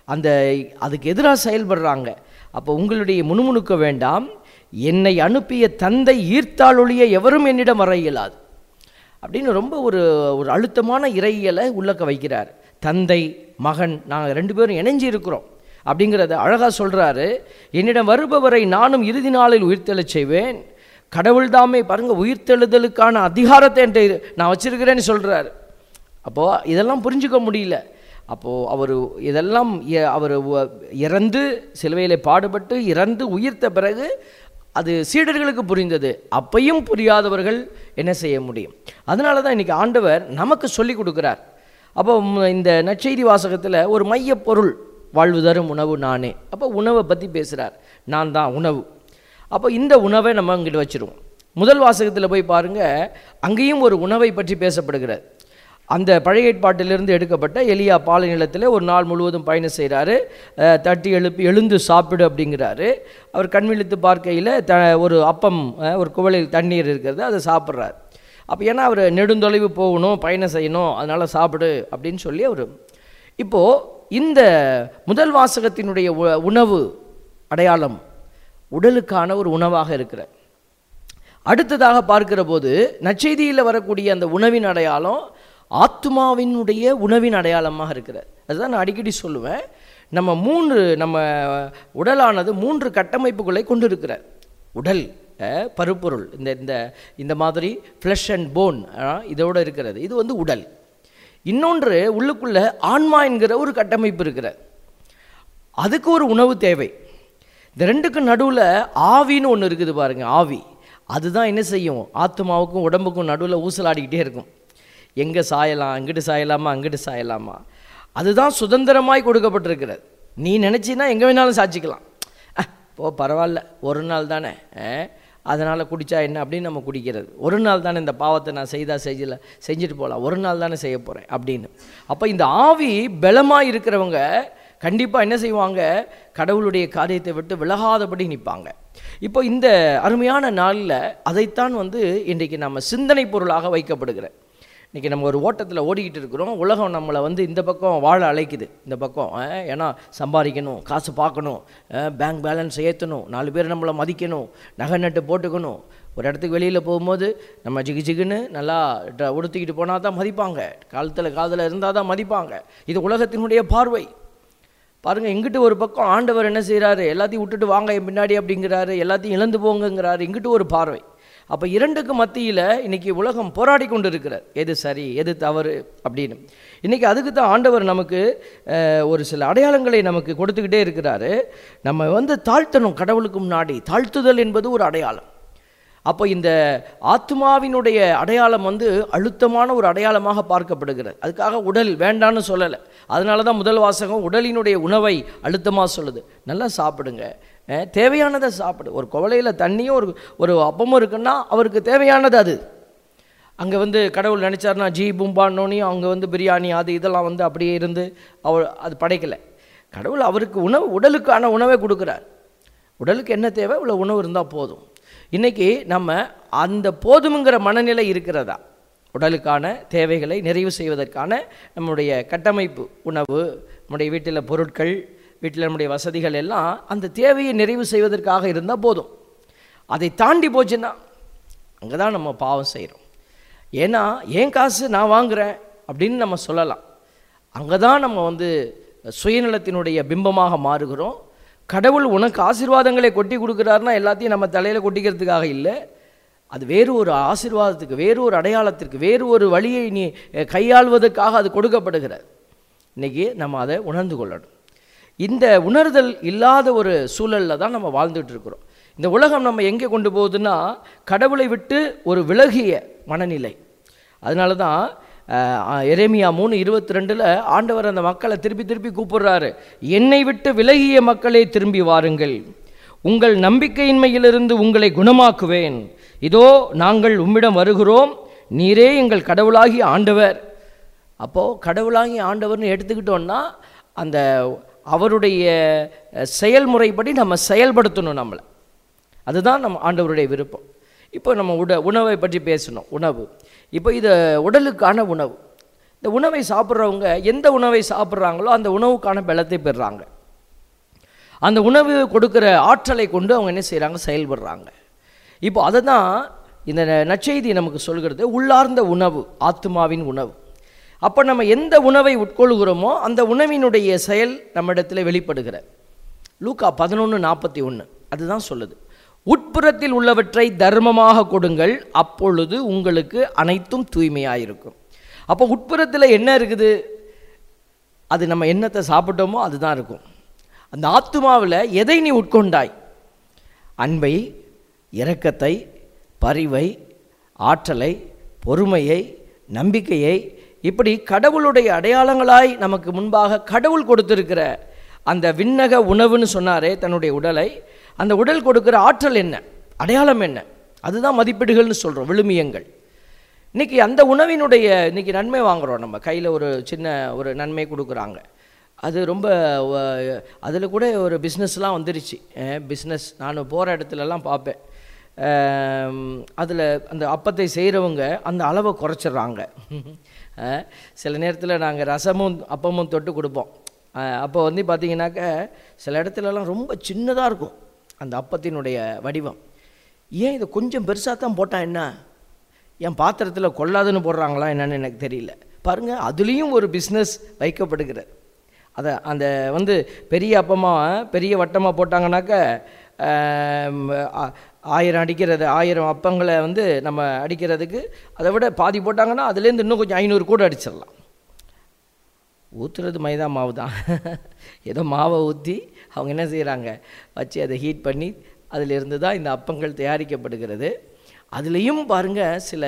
அதுக்கு எதிராக செயல்படுறாங்க. அப்போ உங்களுடைய முணுமுணுக்க வேண்டாம், என்னை அனுப்பிய தந்தை ஈர்த்தால் ஒழிய எவரும் என்னிடம் வர இயலாது அப்படின்னு ரொம்ப ஒரு அழுத்தமான இறையியலை உள்ளக்க வைக்கிறார். தந்தை மகன் நாங்கள் 2 பேரும் இணைஞ்சி இருக்கிறோம் அப்படிங்கிறத அழகாக சொல்கிறாரு. என்னிடம் வருபவரை நானும் இறுதி நாளில் உயிர்த்தெழச் செய்வேன். கடவுள் தாமே பாருங்கள், உயிர்த்தெழுதலுக்கான அதிகாரத்தை என்கிட்ட நான் வச்சிருக்கிறேன்னு சொல்கிறாரு. அப்போது இதெல்லாம் புரிஞ்சுக்க முடியல. அப்போது அவர் இதெல்லாம் அவர் இறந்து சிலுவையில் பாடுபட்டு இறந்து உயிர்த்த பிறகு அது சீடர்களுக்கு புரிந்தது. அப்பையும் புரியாதவர்கள் என்ன செய்ய முடியும்? அதனால தான் இன்றைக்கி ஆண்டவர் நமக்கு சொல்லி கொடுக்குறார். அப்போ இந்த நற்செய்தி வாசகத்தில் ஒரு மையப்பொருள், வாழ்வு தரும் உணவு நானே. அப்போ உணவை பற்றி பேசுகிறார், நான் தான் உணவு. அப்போ இந்த உணவை நம்ம இங்கிட்டு வச்சுருவோம். முதல் வாசகத்தில் போய் பாருங்கள், அங்கேயும் ஒரு உணவை பற்றி பேசப்படுகிறது. அந்த பழைய ஏற்பாட்டிலிருந்து எடுக்கப்பட்ட எலியா பாலை நிலத்தில் ஒரு நாள் முழுவதும் பயணம் செய்கிறாரு. தட்டி எழுப்பி எழுந்து சாப்பிடு அப்படிங்கிறாரு. அவர் கண்விழித்து பார்க்கையில் ஒரு அப்பம், ஒரு குவளையில் தண்ணீர் இருக்கிறது, அதை சாப்பிட்றாரு. அப்போ ஏன்னா அவர் நெடுந்தொலைவு போகணும், பயணம் செய்யணும், அதனால் சாப்பிடு அப்படின்னு சொல்லி அவர். இப்போது இந்த முதல் வாசகத்தினுடைய உணவு அடையாளம் உடலுக்கான ஒரு உணவாக இருக்கிற. அடுத்ததாக பார்க்கிற போது நற்செய்தியில் வரக்கூடிய அந்த உணவின் அடையாளம் ஆத்மாவினுடைய உணவின் அடையாளமாக இருக்கிறது. அதுதான் நான் அடிக்கடி சொல்லுவேன். நம்ம உடலானது 3 கட்டமைப்புகளை கொண்டு இருக்கிற. உடல் பருப்பொருள், இந்த மாதிரி ஃப்ளஷ் அண்ட் போன் இதோடு இருக்கிறது, இது உடல். இன்னொன்று உள்ளுக்குள்ள ஆன்மா என்கிற ஒரு கட்டமைப்பு இருக்கிற. அதுக்கு ஒரு உணவு தேவை. இந்த 2க்கும் நடுவில் ஆவின்னு ஒன்று இருக்குது பாருங்கள். ஆவி அதுதான் என்ன செய்யும், ஆத்மாவுக்கும் உடம்புக்கும் நடுவில் ஊசலாடிக்கிட்டே இருக்கும். எங்கே சாயலாம், இங்கிட்டு சாயலாமா, அங்கிட்டு சாயலாமா. அதுதான் சுதந்திரமாய் கொடுக்கப்பட்டிருக்கிறது. நீ நினச்சின்னா எங்கே வேணாலும் சாட்சிக்கலாம். பரவாயில்ல, ஒரு நாள் தானே, அதனால் குடித்தா என்ன அப்படின்னு நம்ம குடிக்கிறது. ஒரு நாள் தானே, இந்த பாவத்தை நான் செஞ்சுட்டு போகலாம், ஒரு நாள் தானே செய்ய போகிறேன் அப்படின்னு. அப்போ இந்த ஆவி பலமாக இருக்கிறவங்க கண்டிப்பாக என்ன செய்வாங்க, கடவுளுடைய காரியத்தை விட்டு விலகாதபடி நிற்பாங்க. இப்போ இந்த அருமையான நாளில் அதைத்தான் இன்றைக்கு நம்ம சிந்தனை பொருளாக வைக்கப்படுகிற. இன்றைக்கி நம்ம ஒரு ஓட்டத்தில் ஓடிக்கிட்டு இருக்கிறோம். உலகம் நம்மளை இந்த பக்கம் வாழ அழைக்குது, இந்த பக்கம் ஏன்னா சம்பாதிக்கணும், காசு பார்க்கணும், பேங்க் பேலன்ஸ் ஏற்றணும், 4 பேர் நம்மளை மதிக்கணும், நகை நட்டு போட்டுக்கணும். ஒரு இடத்துக்கு வெளியில் போகும்போது நம்ம ஜிகுன்னு நல்லா உடுத்திக்கிட்டு போனால் தான் மதிப்பாங்க, காதில் இருந்தால் தான் மதிப்பாங்க. இது உலகத்தினுடைய பார்வை. பாருங்கள், இங்கிட்டு ஒரு பக்கம் ஆண்டவர் என்ன செய்கிறாரு, எல்லாத்தையும் விட்டுட்டு வாங்க என் பின்னாடி அப்படிங்கிறாரு, எல்லாத்தையும் இழந்து போங்கிறாரு. இங்கிட்டு ஒரு பார்வை. அப்போ இரண்டுக்கு மத்தியில் இன்றைக்கி உலகம் போராடி கொண்டு இருக்கிறார், எது சரி எது தவறு அப்படின்னு. இன்றைக்கி அதுக்கு தான் ஆண்டவர் நமக்கு ஒரு சில அடையாளங்களை நமக்கு கொடுத்துக்கிட்டே இருக்கிறாரு. நம்ம தாழ்த்தணும், கடவுளுக்கு முன்னாடி தாழ்த்துதல் என்பது ஒரு அடையாளம். அப்போ இந்த ஆத்மாவினுடைய அடையாளம் அழுத்தமான ஒரு அடையாளமாக பார்க்கப்படுகிறது. அதுக்காக உடல் வேண்டான்னு சொல்லலை. அதனால தான் முதல் வாசகம் உடலினுடைய உணவை அழுத்தமாக சொல்லுது. நல்லா சாப்பிடுங்க, தேவையானதை சாப்பிடு. ஒரு குவளையில் தண்ணியும் ஒரு அப்பமும் இருக்குன்னா அவருக்கு தேவையானது அது. அங்கே கடவுள் நினச்சார்னா ஜி பூம்பான்னோனையும் அங்கே பிரியாணி அது இதெல்லாம் அப்படியே இருந்து அது படைக்கலை. கடவுள் அவருக்கு உணவு, உடலுக்கான உணவை கொடுக்குறார். உடலுக்கு என்ன தேவை, இவ்வளோ உணவு இருந்தால் போதும். இன்றைக்கி நம்ம அந்த போதுமுங்கிற மனநிலை இருக்கிறதா? உடலுக்கான தேவைகளை நிறைவு செய்வதற்கான நம்முடைய கட்டமைப்பு, உணவு, நம்முடைய வீட்டில் பொருட்கள், வீட்டில் நம்முடைய வசதிகள் எல்லாம் அந்த தேவையை நிறைவு செய்வதற்காக இருந்தால் போதும். அதை தாண்டி போச்சுன்னா அங்கே தான் நம்ம பாவம் செய்கிறோம். ஏன்னா என் காசு நான் வாங்குகிறேன் அப்படின்னு நம்ம சொல்லலாம். அங்கே தான் நம்ம சுயநலத்தினுடைய பிம்பமாக மாறுகிறோம். கடவுள் உனக்கு ஆசீர்வாதங்களை கொட்டி கொடுக்குறாருன்னா எல்லாத்தையும் நம்ம தலையில் கொட்டிக்கிறதுக்காக இல்லை. அது வேறு ஒரு ஆசீர்வாதத்துக்கு, வேறு ஒரு அடையாளத்திற்கு, வேறு ஒரு வழியை நீ கையாள்வதற்காக அது கொடுக்கப்படுகிறது. இன்றைக்கி நம்ம அதை உணர்ந்து கொள்ளணும். இந்த உணர்தல் இல்லாத ஒரு சூழலில் தான் நம்ம வாழ்ந்துட்டு இருக்கிறோம். இந்த உலகம் நம்ம எங்கே கொண்டு போகுதுன்னா கடவுளை விட்டு ஒரு விலகிய மனநிலை. அதனால தான் எரேமியா 3:22 ஆண்டவர் அந்த மக்களை திருப்பி கூப்பிடுறாரு. என்னை விட்டு விலகிய மக்களே திரும்பி வாருங்கள், உங்கள் நம்பிக்கையின்மையிலிருந்து உங்களை குணமாக்குவேன். இதோ நாங்கள் உம்மிடம் வருகிறோம், நீரே எங்கள் கடவுளாகிய ஆண்டவர். அப்போது கடவுளாகிய ஆண்டவர்னு எடுத்துக்கிட்டோன்னா அந்த அவருடைய செயல்முறைப்படி நம்ம செயல்படுத்தணும் நம்மளை. அதுதான் நம்ம ஆண்டவருடைய விருப்பம். இப்போ நம்ம உணவை பற்றி பேசணும். உணவு, இப்போ இது உடலுக்கான உணவு. இந்த உணவை சாப்பிட்றவங்க எந்த உணவை சாப்பிட்றாங்களோ அந்த உணவுக்கான பலத்தை பெறுறாங்க. அந்த உணவு கொடுக்குற ஆற்றலை கொண்டு அவங்க என்ன செய்கிறாங்க, செயல்படுறாங்க. இப்போ அதை தான் இந்த நற்செய்தி நமக்கு சொல்கிறது, உள்ளார்ந்த உணவு, ஆத்மாவின் உணவு. அப்போ நம்ம எந்த உணவை உட்கொள்கிறோமோ அந்த உணவினுடைய செயல் நம்மிடத்தில் வெளிப்படுகிற. லூக்கா 11:41 அதுதான் சொல்லுது, உட்புறத்தில் உள்ளவற்றை தர்மமாக கொடுங்கள், அப்பொழுது உங்களுக்கு அனைத்தும் தூய்மையாயிருக்கும். அப்போ உட்புறத்தில் என்ன இருக்குது, அது நம்ம என்னத்தை சாப்பிட்டோமோ அதுதான் இருக்கும். அந்த ஆத்துமாவில் எதை நீ உட்கொண்டாய், அன்பை, இரக்கத்தை, பரிவை, ஆற்றலை, பொறுமையை, நம்பிக்கையை, இப்படி கடவுளுடைய அடையாளங்களாய் நமக்கு முன்பாக கடவுள் கொடுத்திருக்கிற அந்த விண்ணக உணவுன்னு சொன்னாரே தன்னுடைய உடலை, அந்த உடல் கொடுக்குற ஆற்றல் என்ன, அடையாளம் என்ன, அதுதான் மதிப்பீடுகள்னு சொல்கிறோம், விழுமியங்கள். இன்றைக்கி அந்த உணவினுடைய இன்றைக்கி நன்மை வாங்குகிறோம். நம்ம கையில் ஒரு சின்ன ஒரு நன்மை கொடுக்குறாங்க, அது ரொம்ப அதில் கூட ஒரு பிஸ்னஸ்லாம் வந்துருச்சு. பிஸ்னஸ் நான் போகிற இடத்துலலாம் பார்ப்பேன், அதில் அந்த அப்பத்தை செய்கிறவங்க அந்த அளவை குறைச்சிட்றாங்க. சில நேரத்தில் நாங்கள் ரசமும் அப்பமும் தொட்டு கொடுப்போம். அப்போ பார்த்திங்கனாக்க சில இடத்துலலாம் ரொம்ப சின்னதாக இருக்கும் அந்த அப்பத்தினுடைய வடிவம். ஏன் இதை கொஞ்சம் பெருசாக தான் போட்டால் என்ன, என் பாத்திரத்தில் கொள்ளாதுன்னு போடுறாங்களா என்னன்னு எனக்கு தெரியல. பாருங்கள், அதுலேயும் ஒரு பிஸ்னஸ் வைக்கப்படுகிறது. அதை அந்த பெரிய அப்பமாக பெரிய வட்டமாக போட்டாங்கனாக்க 1000 அடிக்கிறது, 1000 அப்பங்களை நம்ம அடிக்கிறதுக்கு அதை விட பாதி போட்டாங்கன்னா அதுலேருந்து இன்னும் கொஞ்சம் 500 கூட அடிச்சிடலாம். ஊற்றுறது மைதா மாவு தான். ஏதோ மாவை ஊற்றி அவங்க என்ன செய்கிறாங்க, வச்சு அதை ஹீட் பண்ணி அதிலிருந்து தான் இந்த அப்பங்கள் தயாரிக்கப்படுகிறது. அதுலேயும் பாருங்கள் சில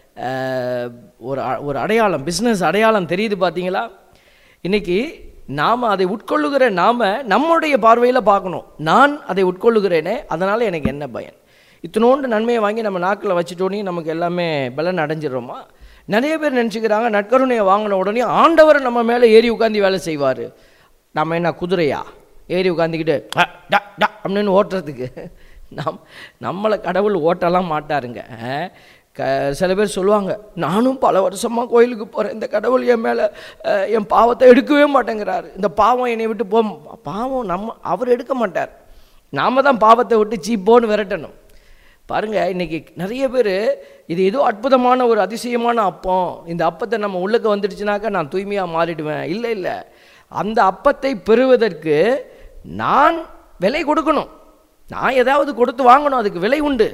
ஒரு அடையாளம், பிஸ்னஸ் அடையாளம் தெரியுது பார்த்தீங்களா. இன்றைக்கி நாம் அதை உட்கொள்ளுகிற நம்முடைய பார்வையில் பார்க்கணும், நான் அதை உட்கொள்ளுகிறேனே அதனால் எனக்கு என்ன பயன். இத்தனோண்டு நன்மையை வாங்கி நம்ம நாக்கில் வச்சுட்டோன்னே நமக்கு எல்லாமே பலன் அடைஞ்சிடுறோமா. நிறைய பேர் நினச்சிக்கிறாங்க நற்கருணையை வாங்கின உடனே ஆண்டவர் நம்ம மேலே ஏறி உட்காந்து வேலை செய்வார். நம்ம என்ன குதிரையா ஏறி உட்காந்துக்கிட்டு அப்படின்னு ஓட்டுறதுக்கு? நம்மளை கடவுள் ஓட்டலாம் மாட்டாருங்க. சில பேர் சொல்லுவாங்க, நானும் பல வருஷமாக கோயிலுக்கு போகிறேன், இந்த கடவுள் என் மேலே என் பாவத்தை எடுக்கவே மாட்டேங்கிறாரு, இந்த பாவம் என்னை விட்டு பாவம் அவர் எடுக்க மாட்டார், நாம் தான் பாவத்தை விட்டு சீப்போன்னு விரட்டணும். பாருங்கள், இன்றைக்கி நிறைய பேர் இது ஏதோ அற்புதமான ஒரு அதிசயமான அப்பம், இந்த அப்பத்தை நம்ம உள்ளுக்கு வந்துடுச்சுனாக்கா நான் தூய்மையாக மாறிடுவேன். இல்லை, அந்த அப்பத்தை பெறுவதற்கு நான் விலை கொடுக்கணும், நான் ஏதாவது கொடுத்து வாங்கணும், அதுக்கு விலை உண்டு.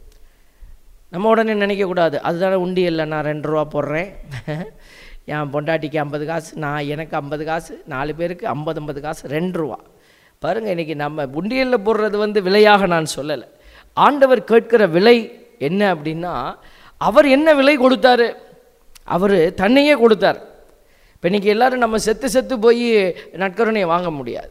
நம்ம உடனே நினைக்கக்கூடாது அதுதானே உண்டியல்ல நான் 2 ரூபா போடுறேன், என் பொண்டாட்டிக்கு 50 காசு, நான் எனக்கு 50 காசு, 4 பேருக்கு 50 காசு, 2 ரூபா. பாருங்கள், இன்றைக்கி நம்ம உண்டியலில் போடுறது விலையாக நான் சொல்லலை. ஆண்டவர் கேட்கிற விலை என்ன அப்படின்னா, அவர் என்ன விலை கொடுத்தாரு? அவர் தன்னையே கொடுத்தார். இப்போ இன்றைக்கி எல்லோரும் நம்ம செத்து போய் நற்கருணையை வாங்க முடியாது.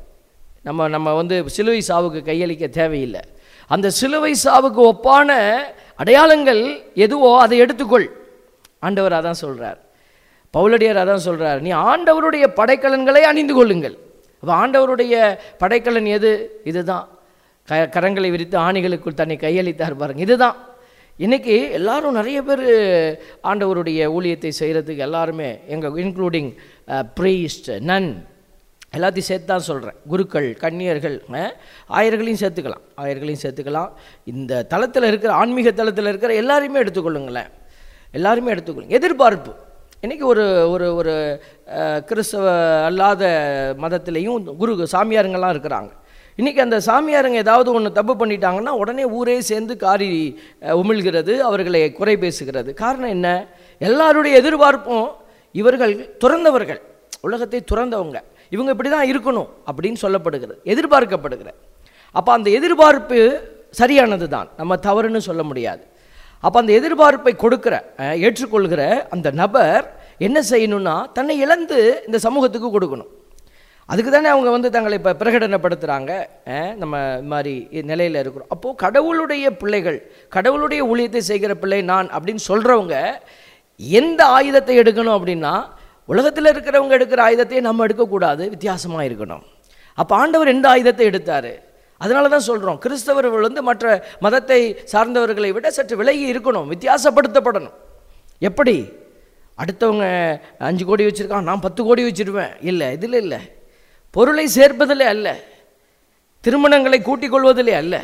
நம்ம சிலுவை சாவுக்கு கையளிக்க தேவையில்லை. அந்த சிலுவை சாவுக்கு ஒப்பான அடையாளங்கள் எதுவோ அதை எடுத்துக்கொள். ஆண்டவர் அதான் சொல்கிறார், பவுலடியார் அதான் சொல்கிறார், நீ ஆண்டவருடைய படைக்கலன்களை அணிந்து கொள்ளுங்கள். அப்போ ஆண்டவருடைய படைக்கலன் எது? இதுதான். கரங்களை விரித்து ஆணிகளுக்குள் தன்னை கையளித்தார் பாருங்க, இதுதான். இன்றைக்கி எல்லாரும் நிறைய பேர் ஆண்டவருடைய ஊழியத்தை செய்கிறதுக்கு எல்லாருமே, எங்கள் இன்க்ளூடிங் ப்ரீஸ்ட், நன், எல்லாத்தையும் சேர்த்து தான் சொல்கிறேன். குருக்கள், கன்னியர்கள், ஆயர்களையும் சேர்த்துக்கலாம். இந்த தளத்தில் இருக்கிற, ஆன்மீக தளத்தில் இருக்கிற எல்லாரையுமே எடுத்துக்கொள்ளுங்களேன், எல்லாருமே எடுத்துக்கொள்ளுங்க. எதிர்பார்ப்பு இன்றைக்கி ஒரு ஒரு ஒரு கிறிஸ்தவ அல்லாத மதத்திலையும் சாமியாருங்கள்லாம் இருக்கிறாங்க. இன்றைக்கி அந்த சாமியாருங்க ஏதாவது ஒன்று தப்பு பண்ணிட்டாங்கன்னா உடனே ஊரே சேர்ந்து காரி உமிழ்கிறது, அவர்களை குறை பேசுகிறது. காரணம் என்ன? எல்லாருடைய எதிர்பார்ப்பும் இவர்கள் துறந்தவர்கள், உலகத்தை துறந்தவங்க, இவங்க இப்படி தான் இருக்கணும் அப்படின்னு சொல்லப்படுகிறது, எதிர்பார்க்கப்படுகிறது. அப்போ அந்த எதிர்பார்ப்பு சரியானது தான், நம்ம தவறுன்னு சொல்ல முடியாது. அப்போ அந்த எதிர்பார்ப்பை ஏற்றுக்கொள்கிற அந்த நபர் என்ன செய்யணும்னா, தன்னை இழந்து இந்த சமூகத்துக்கு கொடுக்கணும். அதுக்கு தானே அவங்க தங்களை இப்போ பிரகடனப்படுத்துகிறாங்க. நம்ம மாதிரி நிலையில் இருக்கிறோம். அப்போது கடவுளுடைய பிள்ளைகள், கடவுளுடைய ஊழியத்தை செய்கிற பிள்ளை நான் அப்படின்னு சொல்கிறவங்க எந்த ஆயுதத்தை எடுக்கணும் அப்படின்னா, உலகத்தில் இருக்கிறவங்க எடுக்கிற ஆயுதத்தையே நம்ம எடுக்கக்கூடாது, வித்தியாசமாக இருக்கணும். அப்போ ஆண்டவர் எந்த ஆயுதத்தை எடுத்தார்? அதனால தான் சொல்கிறோம், கிறிஸ்தவர்கள் மற்ற மதத்தை சார்ந்தவர்களை விட சற்று விலகி இருக்கணும், வித்தியாசப்படுத்தப்படணும். எப்படி? அடுத்தவங்க 5 கோடி வச்சுருக்கான், நான் 10 கோடி வச்சுருவேன். இல்லை, இதில் இல்லை. பொருளை சேர்ப்பதிலே அல்ல, திருமணங்களை கூட்டிக் கொள்வதிலே அல்ல,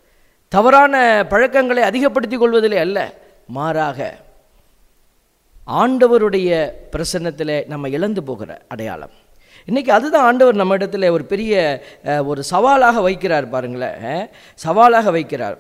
தவறான பழக்கங்களை அதிகப்படுத்திக் கொள்வதிலே அல்ல, மாறாக ஆண்டவருடைய பிரசன்னத்தில் நம்ம இழந்து போகிற அடையாளம். இன்றைக்கி அதுதான் ஆண்டவர் நம்ம இடத்துல ஒரு பெரிய ஒரு சவாலாக வைக்கிறார். பாருங்களேன், சவாலாக வைக்கிறார்.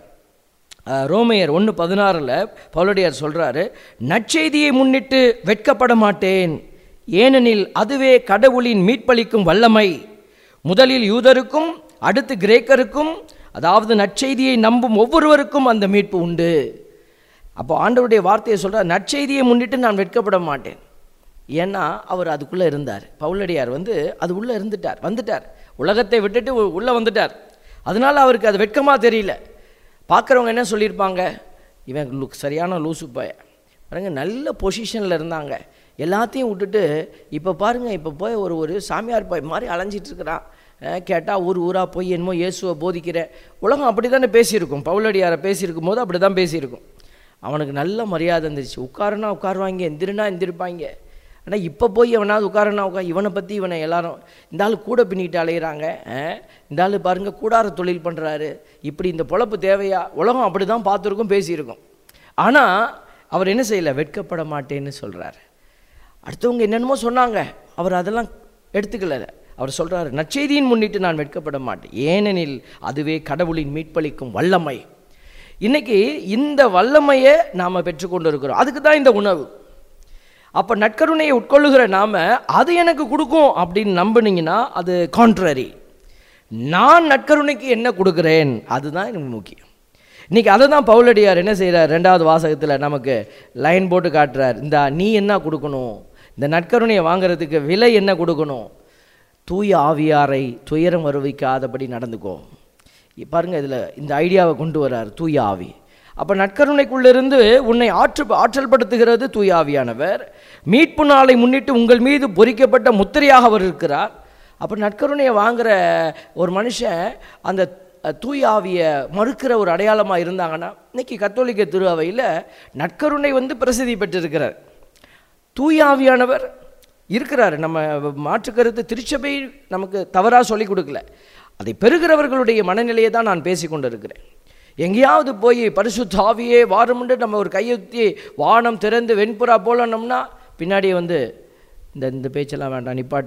ரோமையர் 1:16 பவுலடியார் சொல்கிறாரு, நற்செய்தியை முன்னிட்டு வெட்கப்பட மாட்டேன், ஏனெனில் அதுவே கடவுளின் மீட்பளிக்கும் வல்லமை. முதலில் யூதருக்கும் அடுத்து கிரேக்கருக்கும், அதாவது நற்செய்தியை நம்பும் ஒவ்வொருவருக்கும் அந்த மீட்பு உண்டு. அப்போ ஆண்டவருடைய வார்த்தையை சொல்கிறார், நற்செய்தியை முன்னிட்டு நான் வெட்கப்பட மாட்டேன். ஏன்னா அவர் அதுக்குள்ளே இருந்தார். பவுலடியார் அது உள்ளே வந்துட்டார், உலகத்தை விட்டுட்டு உள்ளே வந்துட்டார். அதனால் அவருக்கு அது வெட்கமாக தெரியல. பார்க்குறவங்க என்ன சொல்லியிருப்பாங்க, இவன் சரியான லூசு பாய பாருங்க, நல்ல பொசிஷனில் இருந்தாங்க, எல்லாத்தையும் விட்டுட்டு இப்போ பாருங்கள், இப்போ போய் ஒரு சாமியார் பாய் மாதிரி அலைஞ்சிட்ருக்கிறான். கேட்டால் ஊராக போய் என்னமோ இயேசுவை போதிக்கிற. உலகம் அப்படி தானே பேசியிருக்கும், பவுலடியாரை பேசியிருக்கும் போது அப்படி தான் பேசியிருக்கும். அவனுக்கு நல்ல மரியாதை இருந்துச்சு, உட்காருனா உட்காருவாங்க, எந்திரினா எந்திரிப்பாங்க. ஆனால் இப்போ போய் எவனாவது உட்காருனா இவனை பற்றி இவனை எல்லாரும், இந்த ஆள் கூட பின்னிட்டு அலையிறாங்க, இந்த ஆள் பாருங்கள் கூடார தொழில் பண்ணுறாரு, இப்படி இந்த பொழப்பு தேவையா? உலகம் அப்படி தான் பார்த்துருக்கும், பேசியிருக்கும். ஆனால் அவர் என்ன செய்யலை, வெட்கப்பட மாட்டேன்னு சொல்கிறார். அடுத்தவங்க என்னென்னமோ சொன்னாங்க, அவர் அதெல்லாம் எடுத்துக்கல. அவர் சொல்கிறார், நற்செய்தியின் முன்னிட்டு நான் வெட்கப்பட மாட்டேன், ஏனெனில் அதுவே கடவுளின் மீட்பளிக்கும் வல்லமை. இன்றைக்கி இந்த வல்லமையை நாம் பெற்றுக்கொண்டு இருக்கிறோம். அதுக்கு தான் இந்த உணவு. அப்போ நற்கருணையை உட்கொள்ளுகிற நாம் அது எனக்கு கொடுக்கும் அப்படின்னு நம்பினீங்கன்னா அது கான்ட்ரரி. நான் நற்கருணைக்கு என்ன கொடுக்குறேன், அதுதான் எனக்கு முக்கியம். இன்றைக்கி அதை தான் பவுலடியார் என்ன செய்கிறார், 2வது வாசகத்தில் நமக்கு லைன் போட்டு காட்டுறார். நீ என்ன கொடுக்கணும், இந்த நற்கருணையை வாங்கிறதுக்கு விலை என்ன கொடுக்கணும்? தூய ஆவியாரை துயரம் வருவிக்காதபடி நடந்துக்கோ. பாருங்கள், இதில் இந்த ஐடியாவை கொண்டு வர்றார், தூய ஆவி. அப்போ நற்கருணைக்குள்ளிருந்து உன்னை ஆற்றல் படுத்துகிறது தூய ஆவியானவர். மீட்பு நாளை முன்னிட்டு உங்கள் மீது பொறிக்கப்பட்ட முத்திரையாக அவர் இருக்கிறார். அப்போ நற்கருணையை வாங்குகிற ஒரு மனுஷன் அந்த தூய ஆவியை மறுக்கிற ஒரு அடையாளமாக இருந்தாங்கன்னா, இன்றைக்கி கத்தோலிக்க திருஅவையில் நற்கருணை பிரசித்தி பெற்றிருக்கிறார், தூய ஆவியானவர் இருக்கிறார். நம்ம மாற்றுக்கருத்து திருச்சபை நமக்கு தவறாக சொல்லிக் கொடுக்கல, அதை பெறுகிறவர்களுடைய மனநிலையை தான் நான் பேசி கொண்டு இருக்கிறேன். எங்கேயாவது போய் பரிசுத்த ஆவியே வாரமுண்டு நம்ம ஒரு கையெழுத்தி வானம் திறந்து வெண்புறா போலனோம்னா பின்னாடியே இந்த பேச்செல்லாம் வேண்டாம், நிப்பாட்டு,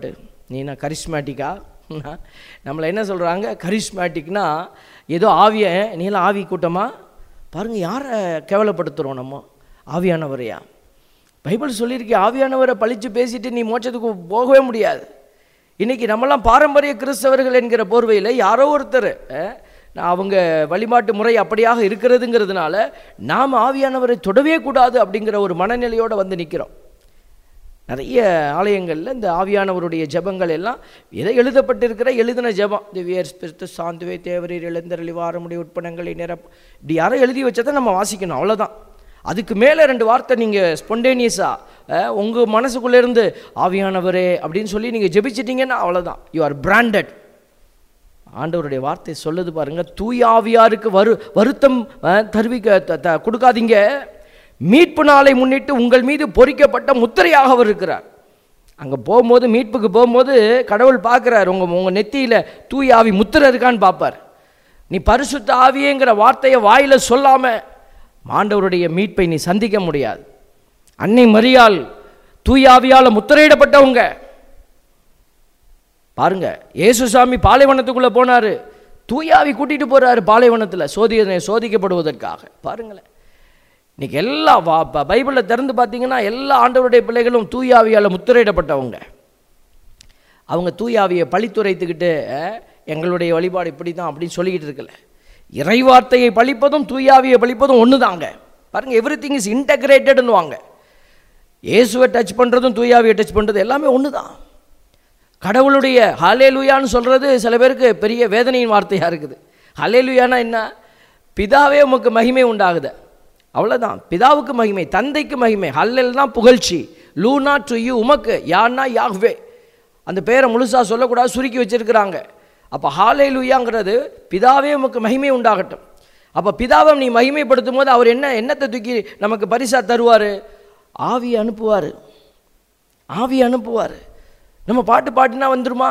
நீ என்ன கரிஸ்மேட்டிக்கா? நம்மளை என்ன சொல்கிறாங்க, கரிஸ்மேட்டிக்னா ஏதோ ஆவிய, நீலாம் ஆவி கூட்டமா? பாருங்கள் யாரை கேவலப்படுத்துகிறோம் நம்ம, ஆவியானவரையா? பைபிள் சொல்லியிருக்கே ஆவியானவரை பழித்து பேசிட்டு நீ மோட்சத்துக்கு போகவே முடியாது. இன்றைக்கி நம்மளாம் பாரம்பரிய கிறிஸ்தவர்கள் என்கிற போர்வையில் யாரோ ஒருத்தர் அவங்க வழிபாட்டு முறை அப்படியாக இருக்கிறதுங்கிறதுனால நாம் ஆவியானவரை தொடவே கூடாது அப்படிங்கிற ஒரு மனநிலையோடு வந்து நிற்கிறோம். நிறைய ஆலயங்களில் இந்த ஆவியானவருடைய ஜெபங்கள் எல்லாம் எதை எழுதின ஜெபம், திவ்யர் ஸ்பிரித்து சாந்துவே தேவரீர் எழுந்தருளி வாரமுடைய உட்பணங்களை நிரப்பு, இப்படி யாரோ எழுதி வச்சதை நம்ம வாசிக்கணும், அவ்வளோதான். அதுக்கு மேலே 2 வார்த்தை நீங்கள் ஸ்பொண்டேனியஸாக உங்கள் மனசுக்குள்ளேருந்து ஆவியானவரே அப்படின்னு சொல்லி நீங்கள் ஜெபிச்சிட்டிங்கன்னா அவ்வளோதான், யூ ஆர் பிராண்டட். ஆண்டவருடைய வார்த்தை சொல்லுது பாருங்கள், தூய ஆவியாருக்கு வருத்தம் கொடுக்காதீங்க, மீட்பு நாளை முன்னிட்டு உங்கள் மீது பொறிக்கப்பட்ட முத்திரையாக அவர் இருக்கிறார். அங்கே போகும்போது, மீட்புக்கு போகும்போது கடவுள் பார்க்குறார், உங்கள் நெத்தியில் தூய ஆவி முத்திரை இருக்கான்னு பார்ப்பார். நீ பரிசுத்த ஆவியேங்கிற வார்த்தையை வாயில் சொல்லாமல் ஆண்டவருடைய மீட்பை நீ சந்திக்க முடியாது. அன்னை மரியாள் தூய ஆவியால் முத்திரையிடப்பட்டவங்க. பாருங்க, இயேசுசாமி பாலைவனத்துக்குள்ளே போனார், தூயாவி கூட்டிகிட்டு போகிறாரு பாலைவனத்தில் சோதிக்கப்படுவதற்காக. பாருங்களேன், இன்றைக்கி எல்லா பைபிளில் திறந்து பார்த்தீங்கன்னா எல்லா ஆண்டவருடைய பிள்ளைகளும் தூயாவியால் முத்திரையிடப்பட்டவங்க. அவங்க தூயாவியை பழித்துரைத்துக்கிட்டு எங்களுடைய வழிபாடு இப்படி தான் அப்படின்னு சொல்லிக்கிட்டு இருக்கல. இறைவார்த்தையை பழிப்பதும் தூயாவியை பழிப்பதும் ஒன்று தாங்க. பாருங்கள், எவ்ரி திங் இஸ் இன்டகிரேட்டட்னு வாங்க. இயேசுவை டச் பண்ணுறதும் தூயாவியை டச் பண்ணுறது எல்லாமே ஒன்று தான். கடவுளுடைய ஹல்லேலூயான்னு சொல்கிறது சில பேருக்கு பெரிய வேதனையின் வார்த்தையாக இருக்குது. ஹல்லேலூயானா என்ன? பிதாவே உமக்கு மகிமை உண்டாகுது, அவ்வளோதான். பிதாவுக்கு மகிமை, தந்தைக்கு மகிமை. ஹல்லேல்னா புகழ்ச்சி, லூனா டு யூ, உமக்கு, யான்னா யாஹ்வே. அந்த பேரை முழுசாக சொல்லக்கூடாது, சுருக்கி வச்சிருக்கிறாங்க. அப்போ ஹல்லேலூயாங்கிறது பிதாவே உமக்கு மகிமை உண்டாகட்டும். அப்போ பிதாவை நீ மகிமைப்படுத்தும் போது அவர் என்னத்தை தூக்கி நமக்கு பரிசா தருவார்? ஆவியை அனுப்புவார். ஆவியை அனுப்புவார். நம்ம பாட்டுனா வந்துருமா?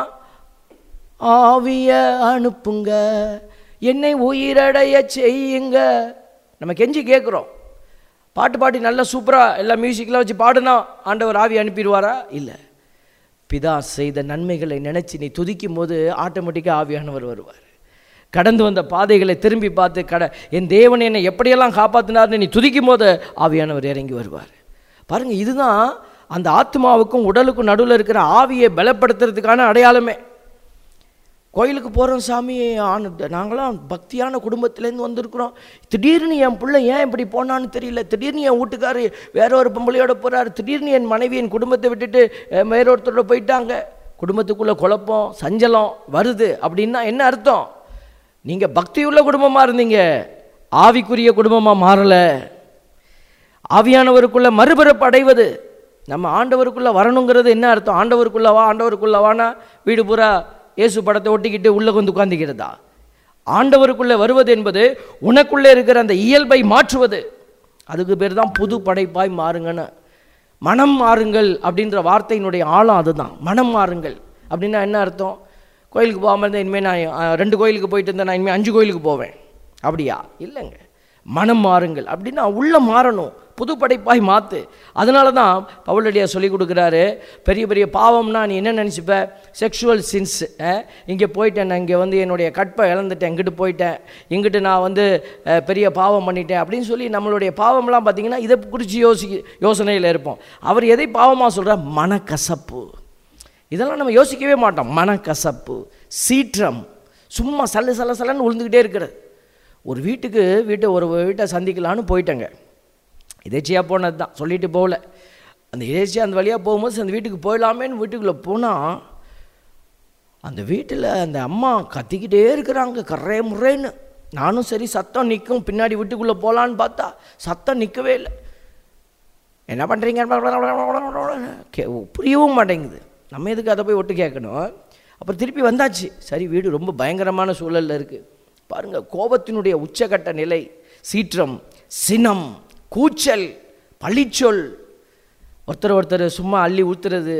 ஆவிய அனுப்புங்க, என்னை உயிரடைய செய்யுங்க. நம்ம கெஞ்சி கேட்குறோம். பாட்டி நல்லா சூப்பராக எல்லாம் மியூசிக்லாம் வச்சு பாடுனா ஆண்டவர் ஆவி அனுப்பிடுவாரா? இல்லை. பிதா செய்த நன்மைகளை நினச்சி நீ துதிக்கும் போது ஆட்டோமேட்டிக்காக ஆவியானவர் வருவார். கடந்து வந்த பாதைகளை திரும்பி பார்த்து என் தேவன் என்னை எப்படியெல்லாம் காப்பாற்றினார்னு நீ துதிக்கும் போது ஆவியானவர் இறங்கி வருவார். பாருங்கள், இதுதான் அந்த ஆத்மாவுக்கும் உடலுக்கும் நடுவில் இருக்கிற ஆவியை பலப்படுத்துறதுக்கான அடையாளமே. கோயிலுக்கு போகிறோம் சாமி, நாங்களாம் பக்தியான குடும்பத்துலேருந்து வந்திருக்கிறோம், திடீர்னு என் பிள்ளை ஏன் இப்படி போனான்னு தெரியல, திடீர்னு என் வீட்டுக்காரு வேற ஒரு பொம்பளையோட போகிறாரு, திடீர்னு என் மனைவி என் குடும்பத்தை விட்டுட்டு வேறொருத்தரோட போயிட்டாங்க, குடும்பத்துக்குள்ளே குழப்பம் சஞ்சலம் வருது அப்படின்னா என்ன அர்த்தம்? நீங்கள் பக்தியுள்ள குடும்பமாக இருந்தீங்க, ஆவிக்குரிய குடும்பமாக மாறலை. ஆவியானவருக்குள்ளே மறுபிறப்பு அடைவது, நம்ம ஆண்டவருக்குள்ளே வரணுங்கிறது என்ன அர்த்தம்? ஆண்டவருக்குள்ளவானா வீடு பூரா இயேசு படத்தை ஒட்டிக்கிட்டு உள்ளே வந்து உட்காந்துக்கிறதா? ஆண்டவருக்குள்ளே வருவது என்பது உனக்குள்ளே இருக்கிற அந்த இயல்பை மாற்றுவது. அதுக்கு பேர் தான் புது படைப்பாய் மாறுங்கன்னு. மனம் மாறுங்கள் அப்படின்ற வார்த்தையினுடைய ஆழம் அதுதான். மனம் மாறுங்கள் அப்படின்னா என்ன அர்த்தம்? கோயிலுக்கு போகாமல் இருந்தால் இனிமேல் நான் 2 கோயிலுக்கு போயிட்டு இருந்தேன், நான் இனிமேல் 5 கோயிலுக்கு போவேன் அப்படியா? இல்லைங்க. மனம் மாறுங்கள் அப்படின்னா உள்ள மாறணும், புது படைப்பாய் மாற்று. அதனால தான் பவுலடியார் சொல்லி கொடுக்குறாரு, பெரிய பெரிய பாவம்னா நீ என்ன நினச்சிப்ப? Sexual since. இங்கே போயிட்டேன், நான் இங்கே வந்து என்னுடைய கற்பை இழந்துட்டேன், இங்கிட்டு போயிட்டேன், இங்கிட்டு நான் வந்து பெரிய பாவம் பண்ணிட்டேன் அப்படின்னு சொல்லி நம்மளுடைய பாவம்லாம் பார்த்திங்கன்னா இதை குறித்து யோசனையில் இருப்போம். அவர் எதை பாவமாக சொல்கிறார்? மனக்கசப்பு. இதெல்லாம் நம்ம யோசிக்கவே மாட்டோம். மனக்கசப்பு, சீற்றம், சும்மா சல்லன்னு உழுந்துக்கிட்டே இருக்கிறது. ஒரு வீட்டை சந்திக்கலான்னு போயிட்டேங்க. எதேச்சியாக போனது தான், சொல்லிட்டு போகல. அந்த எதேச்சியாக அந்த வழியாக போகும்போது அந்த வீட்டுக்கு போயிடலாமேன்னு வீட்டுக்குள்ளே போனால் அந்த வீட்டில் அந்த அம்மா கத்திக்கிட்டே இருக்கிறாங்க, கர்றே முறைன்னு. நானும் சரி சத்தம் நிற்கும், பின்னாடி வீட்டுக்குள்ளே போகலான்னு பார்த்தா சத்தம் நிற்கவே இல்லை. என்ன பண்ணுறீங்க புரியவும் மாட்டேங்குது. நம்ம எதுக்கு அதை போய் ஒட்டு கேட்கணும்? அப்புறம் திருப்பி வந்தாச்சு. சரி, வீடு ரொம்ப பயங்கரமான சூழலில் இருக்குது. பாருங்கள், கோபத்தினுடைய உச்சகட்ட நிலை, சீற்றம், சினம், கூச்சல், பழிச்சொல், ஒருத்தர் சும்மா அள்ளி ஊற்றுறது,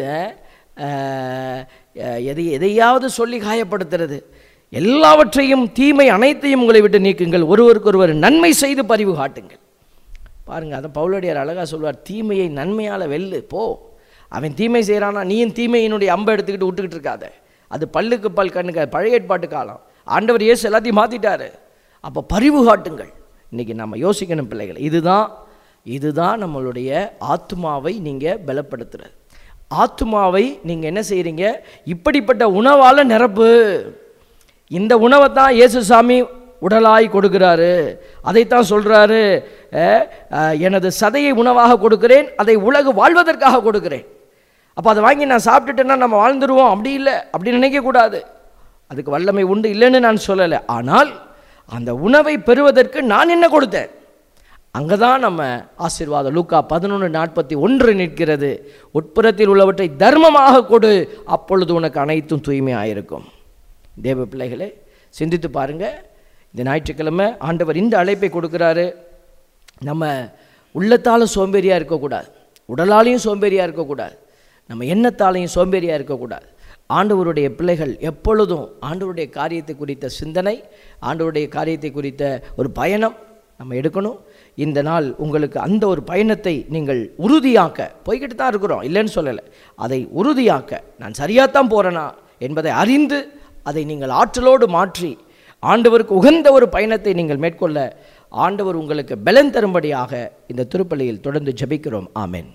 எதையாவது சொல்லி காயப்படுத்துறது, எல்லாவற்றையும் தீமை அனைத்தையும் உங்களை விட்டு நீக்குங்கள், ஒருவருக்கொருவர் நன்மை செய்து பரிவு காட்டுங்கள். பாருங்கள், அதை பவுலடியார் அழகாக சொல்வார், தீமையை நன்மையால் வெல்லு போ. அவன் தீமை செய்கிறானா, நீயும் தீமையினுடைய அம்பை எடுத்துக்கிட்டு விட்டுக்கிட்டு இருக்காத. அது பல்லுக்கு பல் கண்ணுக்கு. பழைய ஏற்பாட்டு காலம். ஆண்டவர் இயேசு எல்லாத்தையும் மாற்றிட்டாரு. அப்போ பரிவு காட்டுங்கள். இன்றைக்கி நம்ம யோசிக்கணும் பிள்ளைகள். இதுதான் நம்மளுடைய ஆத்மாவை நீங்கள் பலப்படுத்துறது. ஆத்மாவை நீங்கள் என்ன செய்கிறீங்க? இப்படிப்பட்ட உணவால் நிரப்பு. இந்த உணவை தான் இயேசு சாமி உடலாய் கொடுக்கிறாரு. அதைத்தான் சொல்கிறாரு, எனது சதையை உணவாக கொடுக்கிறேன், அதை உலகு வாழ்வதற்காக கொடுக்கிறேன். அப்போ அதை வாங்கி நான் சாப்பிட்டுட்டேன்னா நம்ம வாழ்ந்துருவோம். அப்படி இல்லை, அப்படி நினைக்கக்கூடாது. அதுக்கு வல்லமை உண்டு, இல்லைன்னு நான் சொல்லலை. ஆனால் அந்த உணவை பெறுவதற்கு நான் என்ன கொடுத்தேன்? அங்கே தான் நம்ம ஆசீர்வாதம். லூக்கா 11:41 நிற்கிறது. உட்புறத்தில் உள்ளவற்றை தர்மமாக கொடு, அப்பொழுது உனக்கு அனைத்தும் தூய்மையாக இருக்கும். தேவ பிள்ளைகளே, சிந்தித்து பாருங்கள். இந்த ஞாயிற்றுக்கிழமை ஆண்டவர் இந்த அழைப்பை கொடுக்குறாரு. நம்ம உள்ளத்தாலும் சோம்பேறியாக இருக்கக்கூடாது, உடலாலையும் சோம்பேறியாக இருக்கக்கூடாது, நம்ம எண்ணத்தாலையும் சோம்பேறியாக இருக்கக்கூடாது. ஆண்டவருடைய பிள்ளைகள் எப்பொழுதும் ஆண்டவருடைய காரியத்தை குறித்த சிந்தனை, ஆண்டவருடைய காரியத்தை குறித்த ஒரு பயணம் நம்ம எடுக்கணும். இந்த நாள் உங்களுக்கு அந்த ஒரு பயணத்தை நீங்கள் உறுதியாக்க, போய்கிட்டு தான் இருக்கிறோம், இல்லைன்னு சொல்லலை, அதை உறுதியாக்க, நான் சரியாகத்தான் போகிறேனா என்பதை அறிந்து அதை நீங்கள் ஆற்றலோடு மாற்றி ஆண்டவருக்கு உகந்த ஒரு பயணத்தை நீங்கள் மேற்கொள்ள ஆண்டவர் உங்களுக்கு பலன் தரும்படியாக இந்த திருப்பலியில் தொடர்ந்து ஜெபிக்கிறோம். ஆமென்.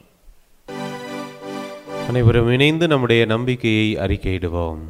அனைவரும் இணைந்து நம்முடைய நம்பிக்கையை அறிக்கையிடுவோம்.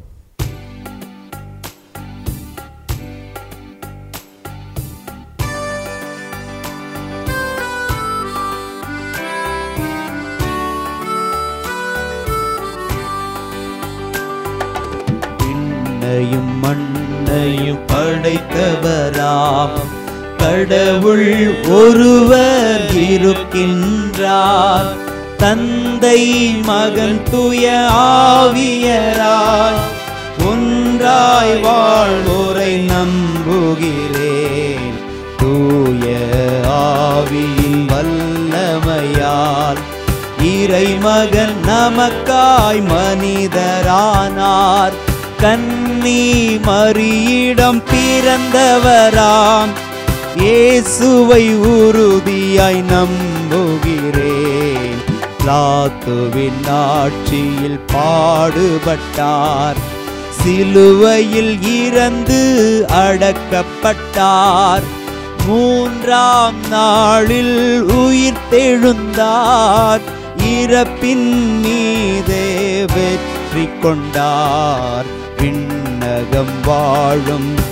விண்ணையும் மண்ணையும் படைத்தவராம் கடவுள் ஒருவர் இருக்கின்றார். தந்தை மகன் தூய ஆவியராய் ஒன்றாய் வாழ்வோரை நம்புகிறேன். தூய ஆவியின் வல்லமையால் இறைமகன் நமக்காய் மனிதரானார். கன்னி மரியிடம் பிறந்தவராம் இயேசுவை உறுதியாய் நம்புகிறேன். பிலாத்துவின் ஆட்சியில் பாடுபட்டார், சிலுவையில் இறந்து அடக்கப்பட்டார். 3ஆம் நாளில் உயிர்த்தெழுந்தார், இறப்பின் மீதே வெற்றி கொண்டார். விண்ணகம் வாழும்